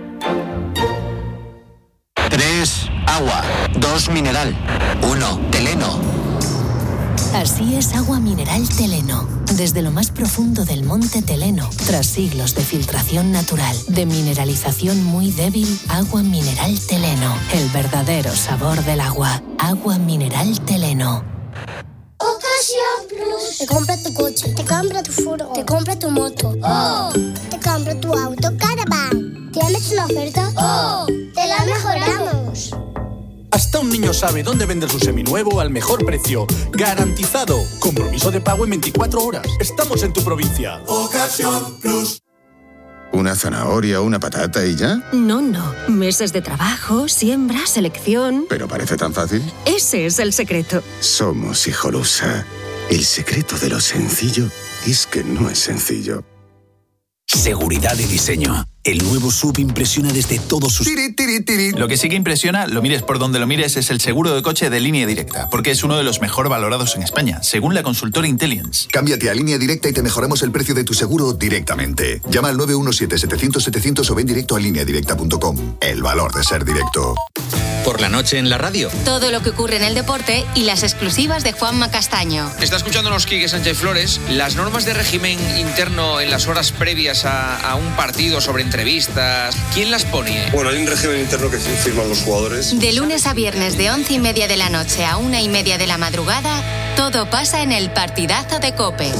tres. Agua. dos. Mineral. uno. Teleno. Así es Agua Mineral Teleno. Desde lo más profundo del monte Teleno, tras siglos de filtración natural, de mineralización muy débil, Agua Mineral Teleno. El verdadero sabor del agua. Agua Mineral Teleno. Ocasión Plus. Te compra tu coche, te compra tu furgo, te compra tu moto. ¡Oh! Te compra tu auto Caravan. ¿Tienes una oferta? ¡Oh! ¡Te la mejoramos! Hasta un niño sabe dónde vender su seminuevo al mejor precio. ¡Garantizado! Compromiso de pago en veinticuatro horas. Estamos en tu provincia. Ocasión Plus. ¿Una zanahoria, una patata y ya? No, no. Meses de trabajo, siembra, selección. ¿Pero parece tan fácil? Ese es el secreto. Somos Hijolusa. El secreto de lo sencillo es que no es sencillo. Seguridad de diseño. El nuevo S U V impresiona desde todos sus... Tiri, tiri, tiri. Lo que sí que impresiona, lo mires por donde lo mires, es el seguro de coche de Línea Directa, porque es uno de los mejor valorados en España, según la consultora Intelligence. Cámbiate a Línea Directa y te mejoramos el precio de tu seguro directamente. Llama al nueve uno siete, setecientos, setecientos o ven directo a línea directa punto com. El valor de ser directo. Por la noche en la radio. Todo lo que ocurre en el deporte y las exclusivas de Juanma Castaño. Está escuchándonos Quique Sánchez Flores. Las normas de régimen interno en las horas previas a, a un partido sobre entrevistas, ¿quién las pone? Bueno, hay un régimen interno que firman los jugadores. De lunes a viernes de once y media de la noche a una y media de la madrugada, todo pasa en el partidazo de COPE.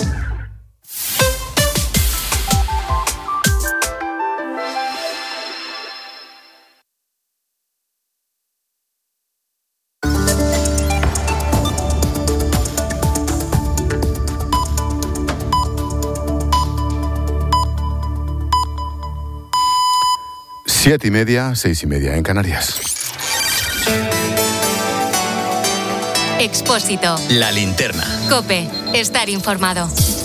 Siete y media, seis y media en Canarias. Expósito. La linterna. COPE. Estar informado.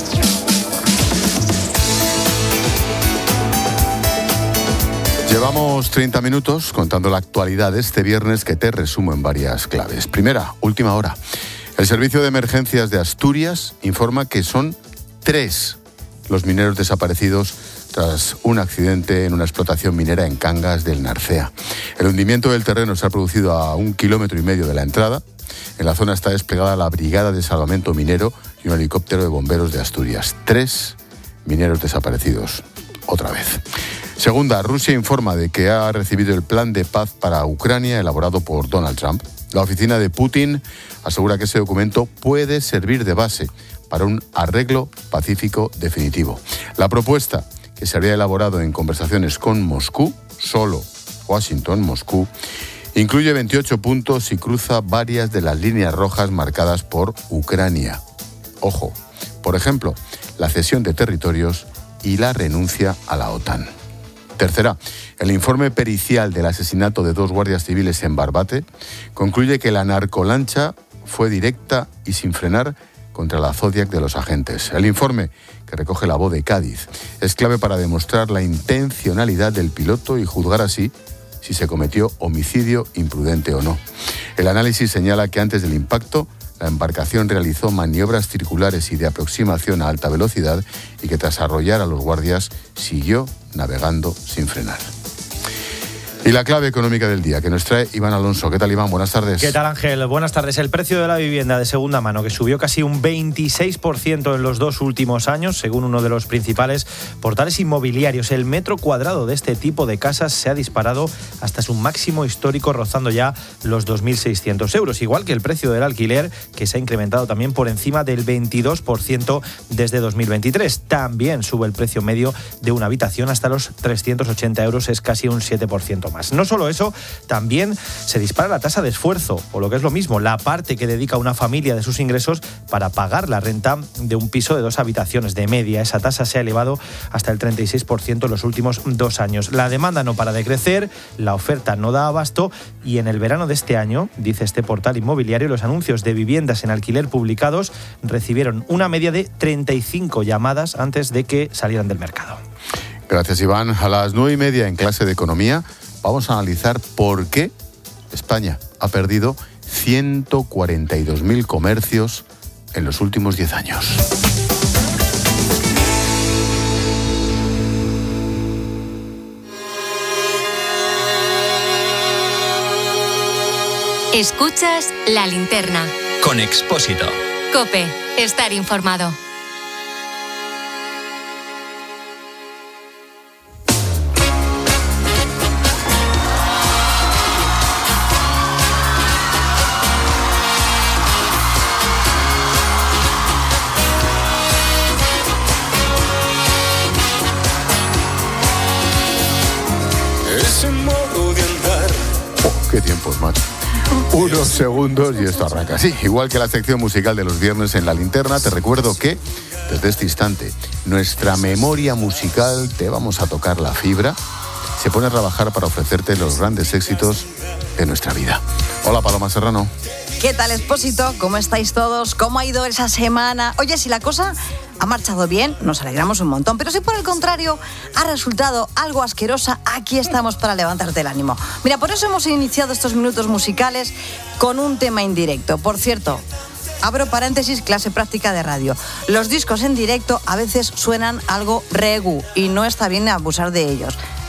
Llevamos treinta minutos contando la actualidad de este viernes que te resumo en varias claves. Primera, última hora. El Servicio de Emergencias de Asturias informa que son tres los mineros desaparecidos tras un accidente en una explotación minera en Cangas del Narcea. El hundimiento del terreno se ha producido a un kilómetro y medio de la entrada. En la zona está desplegada la Brigada de Salvamento Minero y un helicóptero de bomberos de Asturias. Tres mineros desaparecidos, otra vez. Segunda, Rusia informa de que ha recibido el plan de paz para Ucrania elaborado por Donald Trump. La oficina de Putin asegura que ese documento puede servir de base para un arreglo pacífico definitivo. La propuesta, que se habría elaborado en conversaciones con Moscú, solo Washington, Moscú, incluye veintiocho puntos y cruza varias de las líneas rojas marcadas por Ucrania. Ojo, por ejemplo, la cesión de territorios y la renuncia a la OTAN. Tercera, el informe pericial del asesinato de dos guardias civiles en Barbate concluye que la narcolancha fue directa y sin frenar contra la Zodiac de los agentes. El informe, que recoge la voz de Cádiz, es clave para demostrar la intencionalidad del piloto y juzgar así si se cometió homicidio imprudente o no. El análisis señala que antes del impacto, la embarcación realizó maniobras circulares y de aproximación a alta velocidad y que tras arrollar a los guardias siguió navegando sin frenar. Y la clave económica del día que nos trae Iván Alonso. ¿Qué tal, Iván? Buenas tardes. ¿Qué tal, Ángel? Buenas tardes. El precio de la vivienda de segunda mano, que subió casi un veintiséis por ciento en los dos últimos años, según uno de los principales portales inmobiliarios. El metro cuadrado de este tipo de casas se ha disparado hasta su máximo histórico, rozando ya los dos mil seiscientos euros. Igual que el precio del alquiler, que se ha incrementado también por encima del veintidós por ciento desde dos mil veintitrés. También sube el precio medio de una habitación hasta los trescientos ochenta euros, es casi un siete por ciento más. No solo eso, también se dispara la tasa de esfuerzo, o lo que es lo mismo, la parte que dedica una familia de sus ingresos para pagar la renta de un piso de dos habitaciones de media. Esa tasa se ha elevado hasta el treinta y seis por ciento en los últimos dos años. La demanda no para de crecer, la oferta no da abasto y en el verano de este año, dice este portal inmobiliario, los anuncios de viviendas en alquiler publicados recibieron una media de treinta y cinco llamadas antes de que salieran del mercado. Gracias, Iván. A las nueve y media en clase de economía vamos a analizar por qué España ha perdido ciento cuarenta y dos mil comercios en los últimos diez años. Escuchas La Linterna. Con Expósito. COPE. Estar informado. Qué tiempos, macho. Unos segundos y esto arranca. Sí, igual que la sección musical de los viernes en La Linterna, te recuerdo que desde este instante nuestra memoria musical, te vamos a tocar la fibra, se pone a trabajar para ofrecerte los grandes éxitos de nuestra vida. Hola, Paloma Serrano. ¿Qué tal, Expósito? ¿Cómo estáis todos? ¿Cómo ha ido esa semana? Oye, si la cosa ha marchado bien, nos alegramos un montón. Pero si por el contrario ha resultado algo asquerosa, aquí estamos para levantarte el ánimo. Mira, por eso hemos iniciado estos minutos musicales con un tema indirecto. Por cierto, abro paréntesis, clase práctica de radio. Los discos en directo a veces suenan algo regu y no está bien abusar de ellos.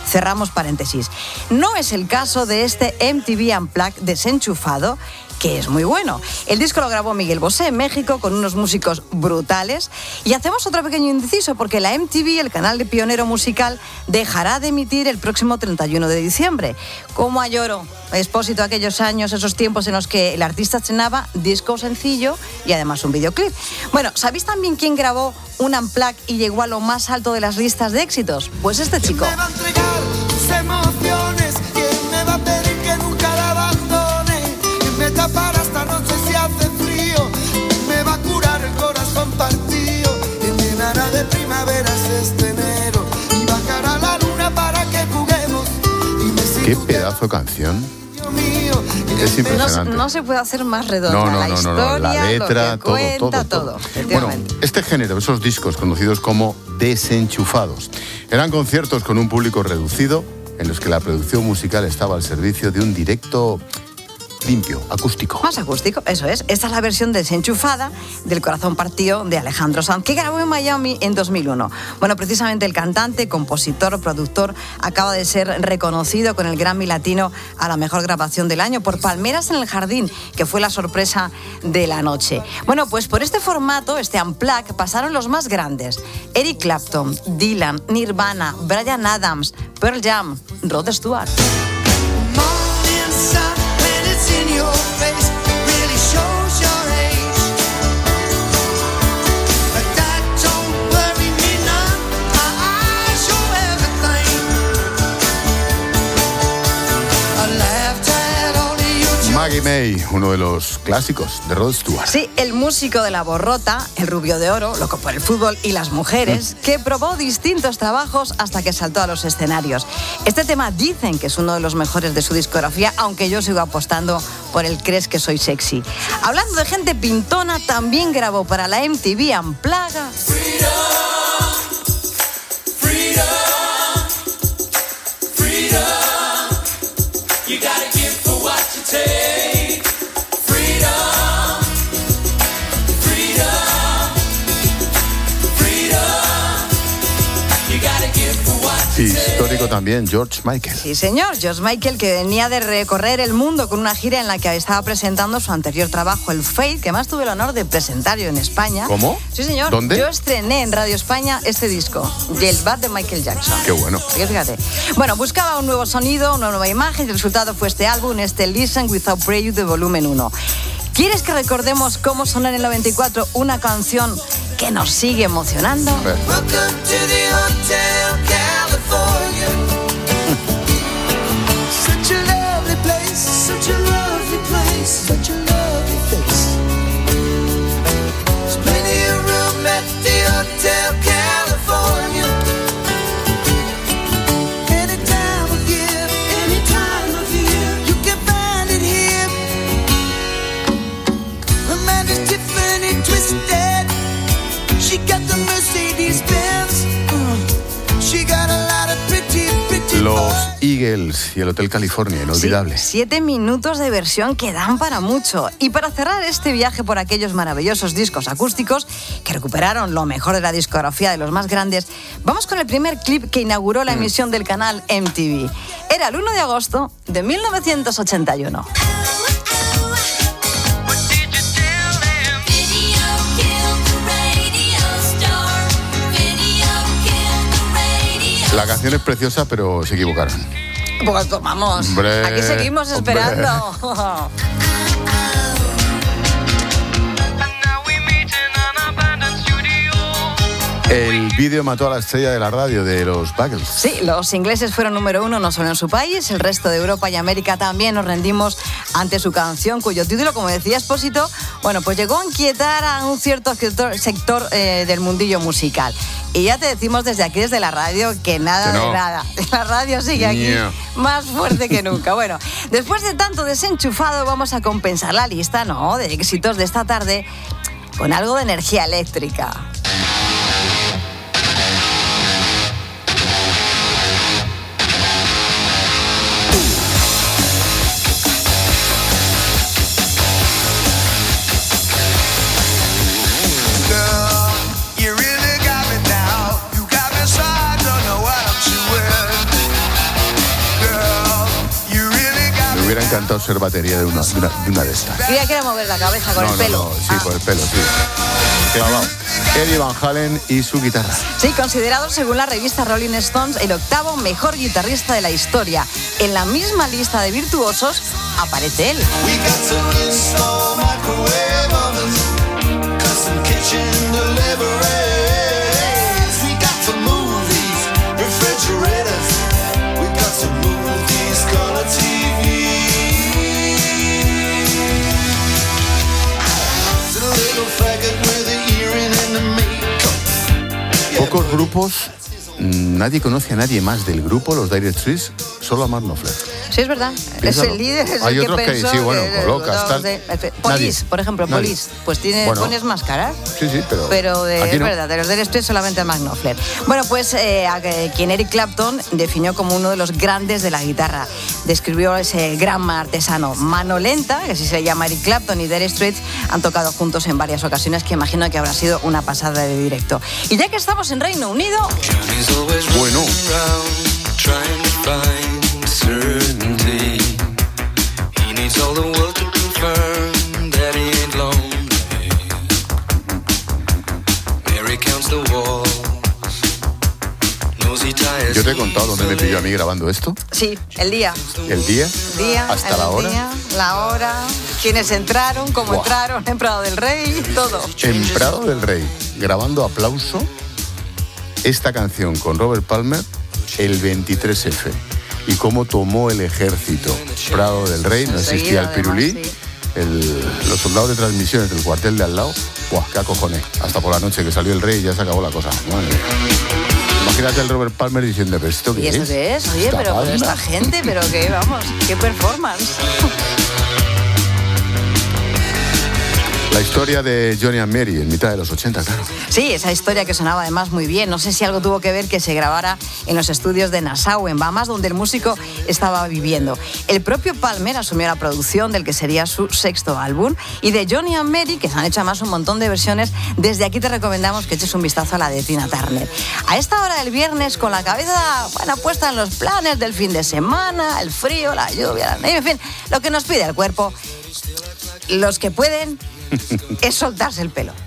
Cerramos paréntesis. No es el caso de este M T V Unplugged desenchufado, que es muy bueno. El disco lo grabó Miguel Bosé en México con unos músicos brutales. Y hacemos otro pequeño inciso porque la M T V, el canal de pionero musical, dejará de emitir el próximo treinta y uno de diciembre. Como a lloro, Expósito, aquellos años, esos tiempos en los que el artista estrenaba disco sencillo y además un videoclip. Bueno, ¿sabéis también quién grabó un Unplugged y llegó a lo más alto de las listas de éxitos? Pues este chico. ¿Quién me va a entregar sus emociones? ¿Quién me va a pedir que nunca la abandone? ¿Quién me tapará esta noche si hace frío? ¿Quién me va a curar el corazón partido? ¿Quién llenará de primaveras este enero? Y bajará la luna para que juguemos. Y me sigo ¿Qué pedazo de canción? Es impresionante. No, no se puede hacer más redonda. No, no, la no, historia, no, no. La letra, lo que todo, cuenta, todo, todo. todo. Bueno, este género, esos discos conocidos como desenchufados, eran conciertos con un público reducido en los que la producción musical estaba al servicio de un directo limpio, acústico. Más acústico, eso es. Esta es la versión desenchufada del Corazón Partido de Alejandro Sanz, que grabó en Miami en dos mil uno. Bueno, precisamente el cantante, compositor, productor, acaba de ser reconocido con el Grammy Latino a la mejor grabación del año por Palmeras en el Jardín, que fue la sorpresa de la noche. Bueno, pues por este formato, este Unplugged, pasaron los más grandes: Eric Clapton, Dylan, Nirvana, Bryan Adams, Pearl Jam, Rod Stewart. in your face really shows your age. But that don't worry me none. I show everything. I laughed at all of you. Maggie May, uno de los clásicos de Rod Stewart. Sí, el músico de La Borrota, el rubio de oro, loco por el fútbol y las mujeres, que probó distintos trabajos hasta que saltó a los escenarios. Este tema dicen que es uno de los mejores de su discografía, aunque yo sigo apostando por el Crees que soy sexy. Hablando de gente pintona, también grabó para la M T V Unplugged. Freedom, freedom, freedom. You gotta give for what you take. Freedom, freedom, freedom. You gotta give for what you take. Histórico también, George Michael. Sí, señor, George Michael, que venía de recorrer el mundo con una gira en la que estaba presentando su anterior trabajo, el Fade, que más tuve el honor de presentar yo en España. ¿Cómo? Sí, señor. ¿Dónde? Yo estrené en Radio España este disco, El Bad de Michael Jackson. Qué bueno. Fíjate, fíjate. Bueno, buscaba un nuevo sonido, una nueva imagen, y el resultado fue este álbum, este Listen Without Prejudice de volumen uno. ¿Quieres que recordemos cómo sonó en el noventa y cuatro una canción que nos sigue emocionando? Welcome to the Hotel California. Such a lovely place, such a lovely place, such a lovely face. There's plenty of room at the Hotel California. Any time of year, any time of year, you can find it here. Her man is Tiffany twisted. She got the Mercedes Benz. Uh, she got a lot of pretty, pretty. Los Eagles y el Hotel California, inolvidable. Sí, siete minutos de versión que dan para mucho. Y para cerrar este viaje por aquellos maravillosos discos acústicos que recuperaron lo mejor de la discografía de los más grandes, vamos con el primer clip que inauguró la emisión del canal M T V. Era el uno de agosto de mil novecientos ochenta y uno. La canción es preciosa, pero se equivocaron. Pues vamos, Hombre, aquí seguimos esperando. El vídeo mató a la estrella de la radio de los Buggles. Sí, los ingleses fueron número uno no solo en su país, el resto de Europa y América también nos rendimos ante su canción, cuyo título, como decía Expósito, bueno, pues llegó a inquietar a un cierto sector, sector eh, del mundillo musical. Y ya te decimos desde aquí, desde la radio, que nada que no. de nada. La radio sigue aquí Yeah. más fuerte que nunca. Bueno, después de tanto desenchufado, vamos a compensar la lista, ¿no?, de éxitos de esta tarde con algo de energía eléctrica. encantado ser batería de una de, una, de, una de estas. Creía que era mover la cabeza con no, el no, pelo. No, sí, ah. con el pelo, sí. Clavado. Eddie Van Halen y su guitarra. Sí, considerado según la revista Rolling Stones el octavo mejor guitarrista de la historia. En la misma lista de virtuosos aparece él. Pocos grupos, nadie conoce a nadie más del grupo, los Dire Straits, solo a Mark Knopfler. Sí, es verdad. Piénsalo. Es el líder, es Hay el otros que que, pensó sí, bueno, que, colocas, tal. de, Police, por ejemplo, Nadie. Police, pues tiene, Bueno. pones máscaras. Sí, sí, pero, Pero de, aquí es no. verdad, de los Dire Straits solamente Mark Knopfler. Bueno, pues eh, a quien Eric Clapton definió como uno de los grandes de la guitarra. Describió ese gran artesano. Mano lenta, que así se llama Eric Clapton, y Dire Straits han tocado juntos en varias ocasiones, que imagino que habrá sido una pasada de directo. Y ya que estamos en Reino Unido... Bueno. ¿Yo te he contado dónde me pilló a mí grabando esto? Sí, el día. ¿El día? Día, ¿Hasta el la hora? Día, la hora, quiénes entraron, cómo Buah. entraron, en Prado del Rey, todo. En Prado del Rey, grabando Aplauso, esta canción con Robert Palmer, el veintitrés efe. Y cómo tomó el ejército Prado del Rey, no existía el pirulí, además, sí. el, los soldados de transmisiones del cuartel de al lado, ¡buah, qué acojones! Hasta por la noche que salió el rey y ya se acabó la cosa. Madre mía. Imagínate el Robert Palmer diciendo, ¿pero esto qué ¿Y esto es? qué es? Oye, ¿Esta pero, pero banda? esta gente, pero qué, vamos, qué performance. La historia de Johnny and Mary en mitad de los ochenta, claro. Sí, esa historia que sonaba además muy bien. No sé si algo tuvo que ver que se grabara en los estudios de Nassau, en Bahamas, donde el músico estaba viviendo. El propio Palmer asumió la producción del que sería su sexto álbum. Y de Johnny and Mary, que se han hecho además un montón de versiones, desde aquí te recomendamos que eches un vistazo a la de Tina Turner. A esta hora del viernes, con la cabeza bueno, puesta en los planes del fin de semana, el frío, la lluvia, la nieve, en fin, lo que nos pide el cuerpo, los que pueden... es soltarse el pelo.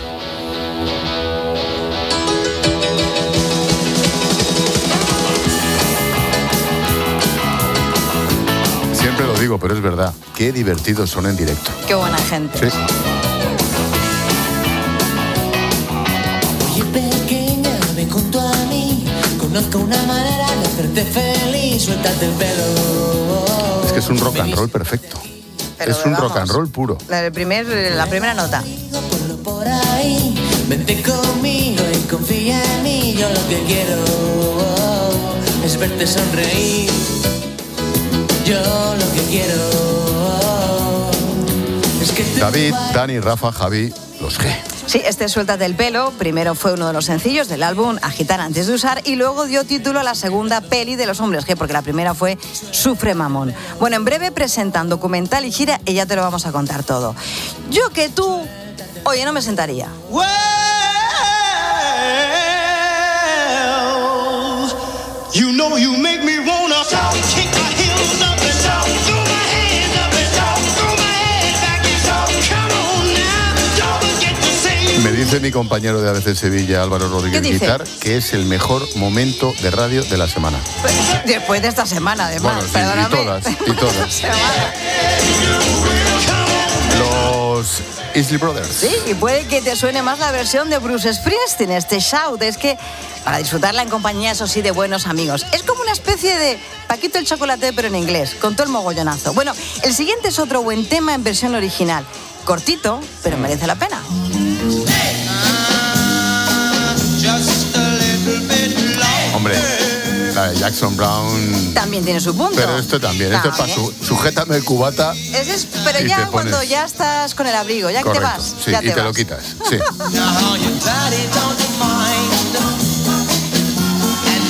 Siempre lo digo, pero es verdad. Qué divertidos son en directo. Qué buena gente. Sí. Oye, pequeña, ven junto a mí. Conozco una manera de hacerte feliz. Suéltate el pelo. Es que es un rock and roll perfecto. Pero es un vamos, rock and roll puro. La, primer, la primera nota. Por ahí, vente conmigo y confía en mí. Yo lo que quiero es verte sonreír. Yo lo que quiero es que te David, Dani, Rafa, Javi, los G. Sí, este Suéltate el pelo, primero fue uno de los sencillos del álbum Agitar antes de usar y luego dio título a la segunda peli de los Hombres G, porque la primera fue Sufre Mamón. Bueno, en breve presentan documental y gira y ya te lo vamos a contar todo. Yo que tú, oye, no me sentaría. Well, you know you make me wanna kick my heels up and down, throw my hands up and down, throw my head back and down. Come on now, don't forget to say. Me dice mi compañero de A B C Sevilla, Álvaro Rodríguez ¿Qué dice? Guitar, que es el mejor momento de radio de la semana. Después de esta semana, además, Bueno, sí, perdóname. y todas, y todas. Los Isley Brothers. Sí, y puede que te suene más la versión de Bruce Springsteen, este Shout. Es que para disfrutarla en compañía, eso sí, de buenos amigos. Es como una especie de Paquito el Chocolate, pero en inglés, con todo el mogollonazo. Bueno, el siguiente es otro buen tema en versión original. Cortito, pero merece la pena. Hombre, la de Jackson Brown. También tiene su punto. Pero esto también, esto es para su, sujétame el cubata. Ese es, pero y ya te pones- cuando ya estás con el abrigo, ya que te Correcto, vas, sí, ya y te, te vas. lo quitas. Sí.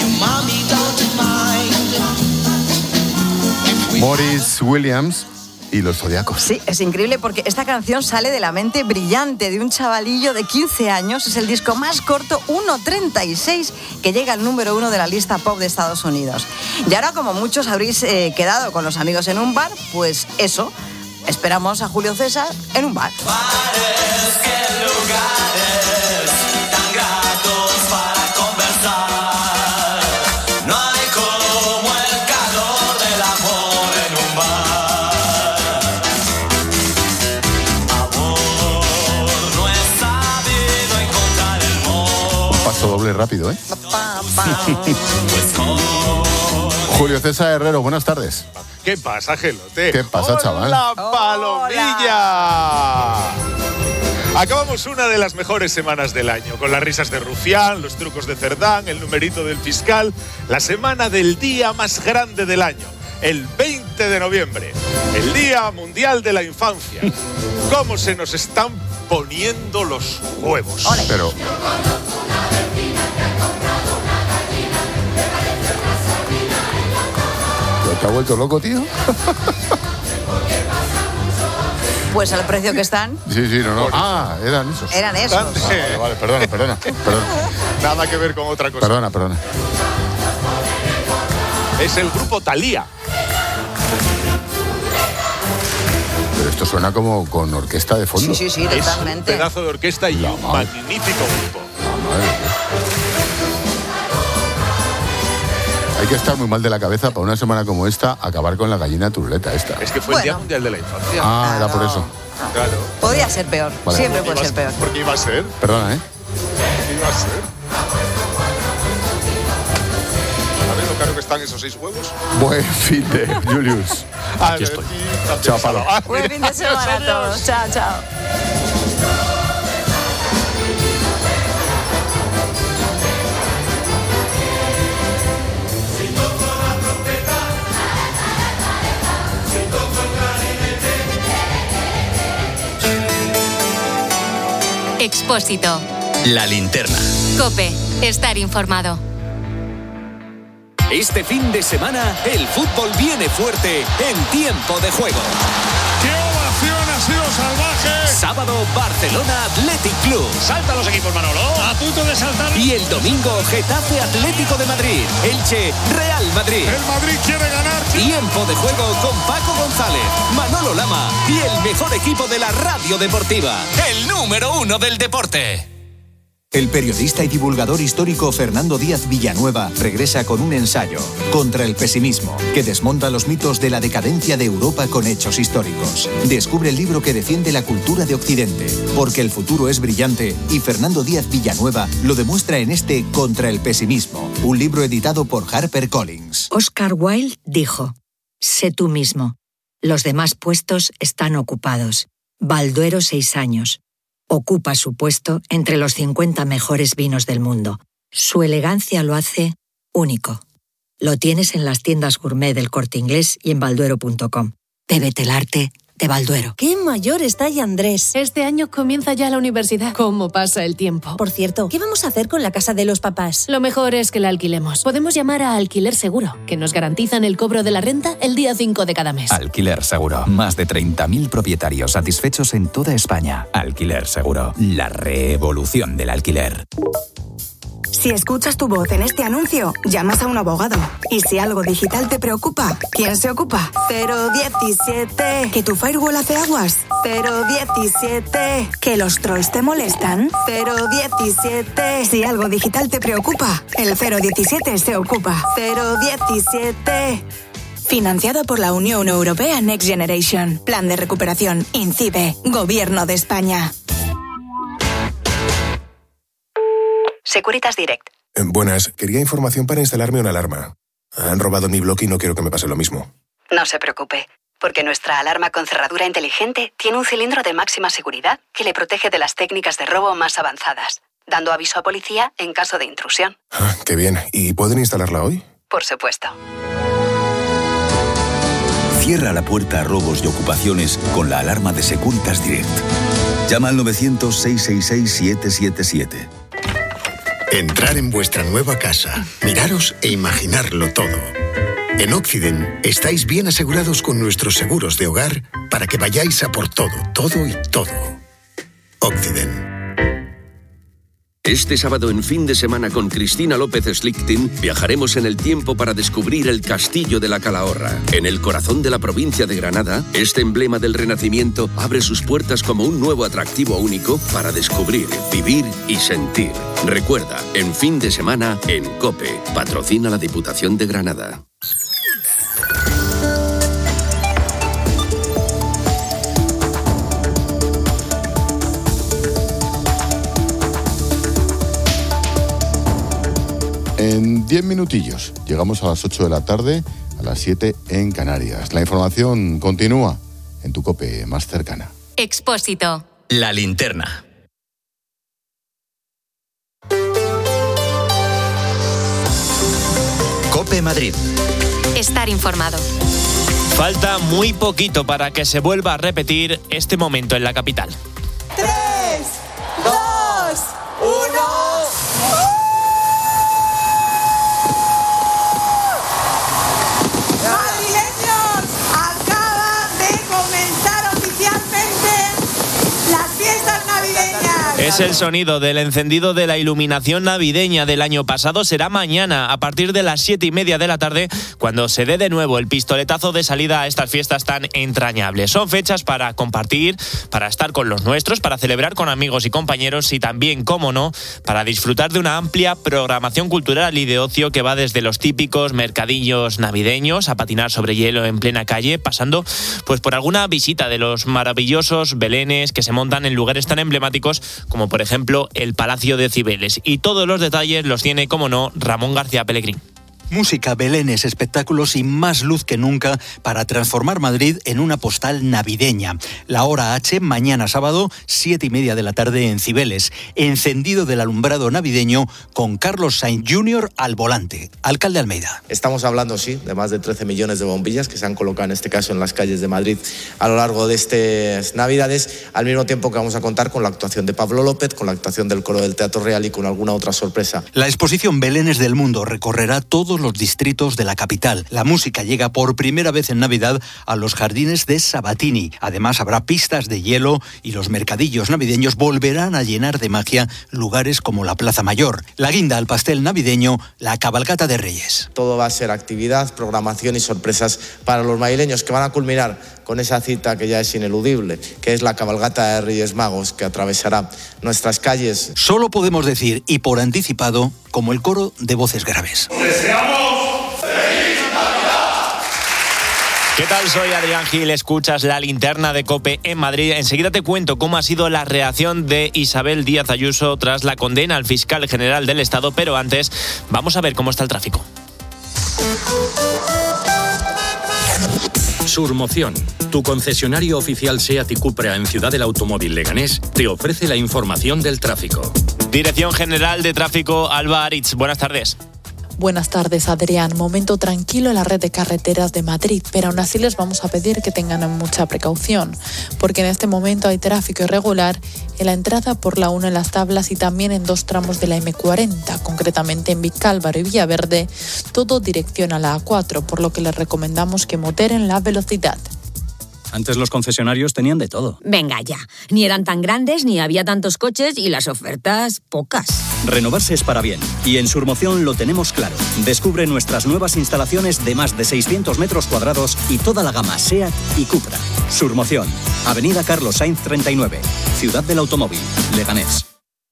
Maurice Williams y los zodiacos. Sí, es increíble porque esta canción sale de la mente brillante de un chavalillo de quince años. Es el disco más corto, uno treinta y seis, que llega al número uno de la lista pop de Estados Unidos. Y ahora, como muchos habréis eh, quedado con los amigos en un bar, pues eso, esperamos a Julio César en un bar. Doble rápido, ¿eh? Julio César Herrero, buenas tardes. ¿Qué pasa, Gelote? ¿Qué pasa, ¡Hola, chaval? palomilla! Acabamos una de las mejores semanas del año, con las risas de Rufián, los trucos de Cerdán, el numerito del fiscal, la semana del día más grande del año, el veinte de noviembre, el Día Mundial de la Infancia. ¿Cómo se nos están poniendo los huevos? Pero... ¿Te ha vuelto loco, tío? Pues al precio que están. Sí, sí, no, no. Ah, eran esos. Eran esos. Ah, vale, vale, perdona, perdona, perdona. Nada que ver con otra cosa. Perdona, perdona. Es el grupo Thalía. Pero esto suena como con orquesta de fondo. Sí, sí, sí, totalmente. Es un pedazo de orquesta y un magnífico grupo. Hay que estar muy mal de la cabeza para una semana como esta acabar con la gallina turuleta esta. Es que fue bueno. el Día Mundial de la Infancia. Ah, claro. Era por eso. Claro. Podría ser peor. Vale. Siempre puede ser peor. Porque iba a ser. Perdona, ¿eh? Iba a ser. ¿Sabes lo caro que están esos seis huevos? Buen fin de Julius. Aquí estoy. Chao, Palo. Buen fin de semana a todos. Chao, chao. Expósito. La linterna. COPE. Estar informado. Este fin de semana, el fútbol viene fuerte en Tiempo de Juego. ¡Qué ovación ha sido salvaje! Sábado, Barcelona Athletic Club. ¡Saltan los equipos, Manolo! ¡A punto de saltar! Y el domingo, Getafe Atlético de Madrid. Elche, Real Madrid. ¡El Madrid quiere ganar! Tiempo de Juego con Paco González, Manolo Lama y el mejor equipo de la radio deportiva. El número uno del deporte. El periodista y divulgador histórico Fernando Díaz Villanueva regresa con un ensayo, Contra el pesimismo, que desmonta los mitos de la decadencia de Europa con hechos históricos. Descubre el libro que defiende la cultura de Occidente, porque el futuro es brillante y Fernando Díaz Villanueva lo demuestra en este Contra el pesimismo, un libro editado por HarperCollins. Oscar Wilde dijo: sé tú mismo. Los demás puestos están ocupados. Balduero, seis años. Ocupa su puesto entre los cincuenta mejores vinos del mundo. Su elegancia lo hace único. Lo tienes en las tiendas gourmet del Corte Inglés y en balduero punto com. Bébete el arte de Balduero. ¡Qué mayor está ya Andrés! Este año comienza ya la universidad. ¿Cómo pasa el tiempo? Por cierto, ¿qué vamos a hacer con la casa de los papás? Lo mejor es que la alquilemos. Podemos llamar a Alquiler Seguro, que nos garantizan el cobro de la renta el día cinco de cada mes. Alquiler Seguro. Más de treinta mil propietarios satisfechos en toda España. Alquiler Seguro. La revolución del alquiler. Si escuchas tu voz en este anuncio, llamas a un abogado. Y si algo digital te preocupa, ¿quién se ocupa? cero diecisiete. ¿Que tu firewall hace aguas? cero diecisiete. ¿Que los trolls te molestan? cero diecisiete. Si algo digital te preocupa, el cero diecisiete se ocupa. cero diecisiete. Financiado por la Unión Europea Next Generation. Plan de recuperación. INCIBE. Gobierno de España. Securitas Direct. Buenas, quería información para instalarme una alarma. Han robado mi bloque y no quiero que me pase lo mismo. No se preocupe, porque nuestra alarma con cerradura inteligente tiene un cilindro de máxima seguridad que le protege de las técnicas de robo más avanzadas, dando aviso a policía en caso de intrusión. Ah, qué bien. ¿Y pueden instalarla hoy? Por supuesto. Cierra la puerta a robos y ocupaciones con la alarma de Securitas Direct. Llama al novecientos, seiscientos sesenta y seis, siete siete siete. Entrar en vuestra nueva casa, miraros e imaginarlo todo. En Occident estáis bien asegurados con nuestros seguros de hogar para que vayáis a por todo, todo y todo. Occident. Este sábado en Fin de Semana con Cristina López Slichting viajaremos en el tiempo para descubrir el Castillo de la Calahorra. En el corazón de la provincia de Granada, este emblema del Renacimiento abre sus puertas como un nuevo atractivo único para descubrir, vivir y sentir. Recuerda, en Fin de Semana en COPE. Patrocina la Diputación de Granada. En diez minutillos llegamos a las ocho de la tarde, a las siete en Canarias. La información continúa en tu COPE más cercana. Expósito. La linterna. COPE Madrid. Estar informado. Falta muy poquito para que se vuelva a repetir este momento en la capital. Tres, dos, uno. Es el sonido del encendido de la iluminación navideña del año pasado. Será mañana a partir de las siete y media de la tarde cuando se dé de nuevo el pistoletazo de salida a estas fiestas tan entrañables. Son fechas para compartir, para estar con los nuestros, para celebrar con amigos y compañeros y también, cómo no, para disfrutar de una amplia programación cultural y de ocio que va desde los típicos mercadillos navideños a patinar sobre hielo en plena calle, pasando pues por alguna visita de los maravillosos belenes que se montan en lugares tan emblemáticos como por ejemplo el Palacio de Cibeles. Y todos los detalles los tiene, como no, Ramón García Pellegrín. Música, belenes, espectáculos y más luz que nunca para transformar Madrid en una postal navideña. La hora H, mañana sábado, siete y media de la tarde en Cibeles. Encendido del alumbrado navideño con Carlos Sainz junior al volante. Alcalde Almeida. Estamos hablando, sí, de más de trece millones de bombillas que se han colocado en este caso en las calles de Madrid a lo largo de estas Navidades, al mismo tiempo que vamos a contar con la actuación de Pablo López, con la actuación del Coro del Teatro Real y con alguna otra sorpresa. La exposición Belenes del Mundo recorrerá todo los distritos de la capital. La música llega por primera vez en Navidad a los jardines de Sabatini. Además, habrá pistas de hielo y los mercadillos navideños volverán a llenar de magia lugares como la Plaza Mayor. La guinda al pastel navideño, la cabalgata de Reyes. Todo va a ser actividad, programación y sorpresas para los madrileños que van a culminar con esa cita que ya es ineludible, que es la cabalgata de Reyes Magos que atravesará nuestras calles. Solo podemos decir, y por anticipado, como el coro de voces graves. ¡Deseamos feliz Navidad! ¿Qué tal? Soy Adrián Gil, escuchas la linterna de COPE en Madrid. Enseguida te cuento cómo ha sido la reacción de Isabel Díaz Ayuso tras la condena al fiscal general del Estado, pero antes vamos a ver cómo está el tráfico. Surmoción, tu concesionario oficial SEAT y Cupra en Ciudad del Automóvil Leganés, te ofrece la información del tráfico. Dirección General de Tráfico, Alba Aritz. Buenas tardes. Buenas tardes, Adrián. Momento tranquilo en la red de carreteras de Madrid, pero aún así les vamos a pedir que tengan mucha precaución, porque en este momento hay tráfico irregular en la entrada por la uno en Las Tablas y también en dos tramos de la eme cuarenta, concretamente en Vicálvaro y Villaverde, todo dirección a la A cuatro, por lo que les recomendamos que moderen la velocidad. Antes los concesionarios tenían de todo. Venga ya, ni eran tan grandes, ni había tantos coches y las ofertas pocas. Renovarse es para bien, y en Surmoción lo tenemos claro. Descubre nuestras nuevas instalaciones de más de seiscientos metros cuadrados y toda la gama SEAT y Cupra. Surmoción, Avenida Carlos Sainz treinta y nueve, Ciudad del Automóvil, Leganés.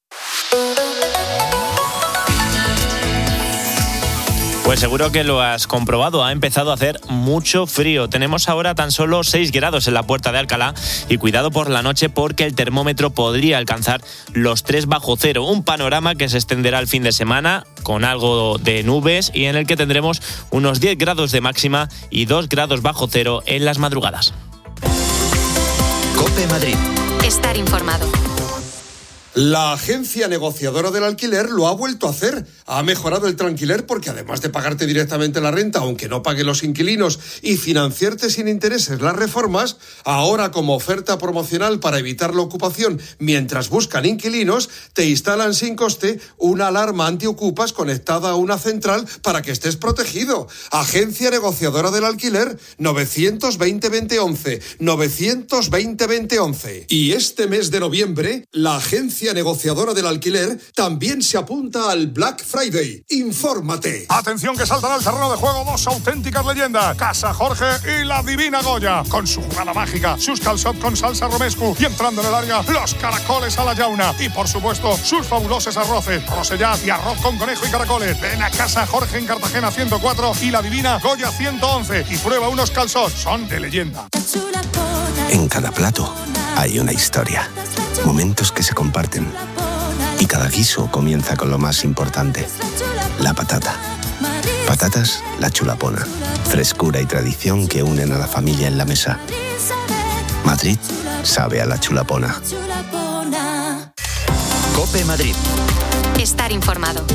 Pues seguro que lo has comprobado, ha empezado a hacer mucho frío. Tenemos ahora tan solo seis grados en la Puerta de Alcalá y cuidado por la noche porque el termómetro podría alcanzar los tres bajo cero. Un panorama que se extenderá el fin de semana con algo de nubes y en el que tendremos unos diez grados de máxima y dos grados bajo cero en las madrugadas. COPE Madrid. Estar informado. La agencia negociadora del alquiler lo ha vuelto a hacer. Ha mejorado el tranquiler porque además de pagarte directamente la renta, aunque no paguen los inquilinos, y financiarte sin intereses las reformas, ahora como oferta promocional para evitar la ocupación mientras buscan inquilinos, te instalan sin coste una alarma antiocupas conectada a una central para que estés protegido. Agencia negociadora del alquiler, novecientos veinte veinte once, novecientos veinte veinte once. Y este mes de noviembre, la agencia negociadora del alquiler también se apunta al Black Friday. ¡Infórmate! Atención que saltan al terreno de juego dos auténticas leyendas. Casa Jorge y la Divina Goya. Con su jugada mágica, sus calçot con salsa romescu y entrando en el área, los caracoles a la llauna. Y por supuesto, sus fabulosos arroces, rosellat y arroz con conejo y caracoles. Ven a Casa Jorge en Cartagena ciento cuatro y la Divina Goya ciento once. Y prueba unos calçots, son de leyenda. En cada plato hay una historia. Momentos que se comparten. Y cada guiso comienza con lo más importante, la patata. Patatas La Chulapona. Frescura y tradición que unen a la familia en la mesa. Madrid sabe a La Chulapona. COPE Madrid. Estar informado.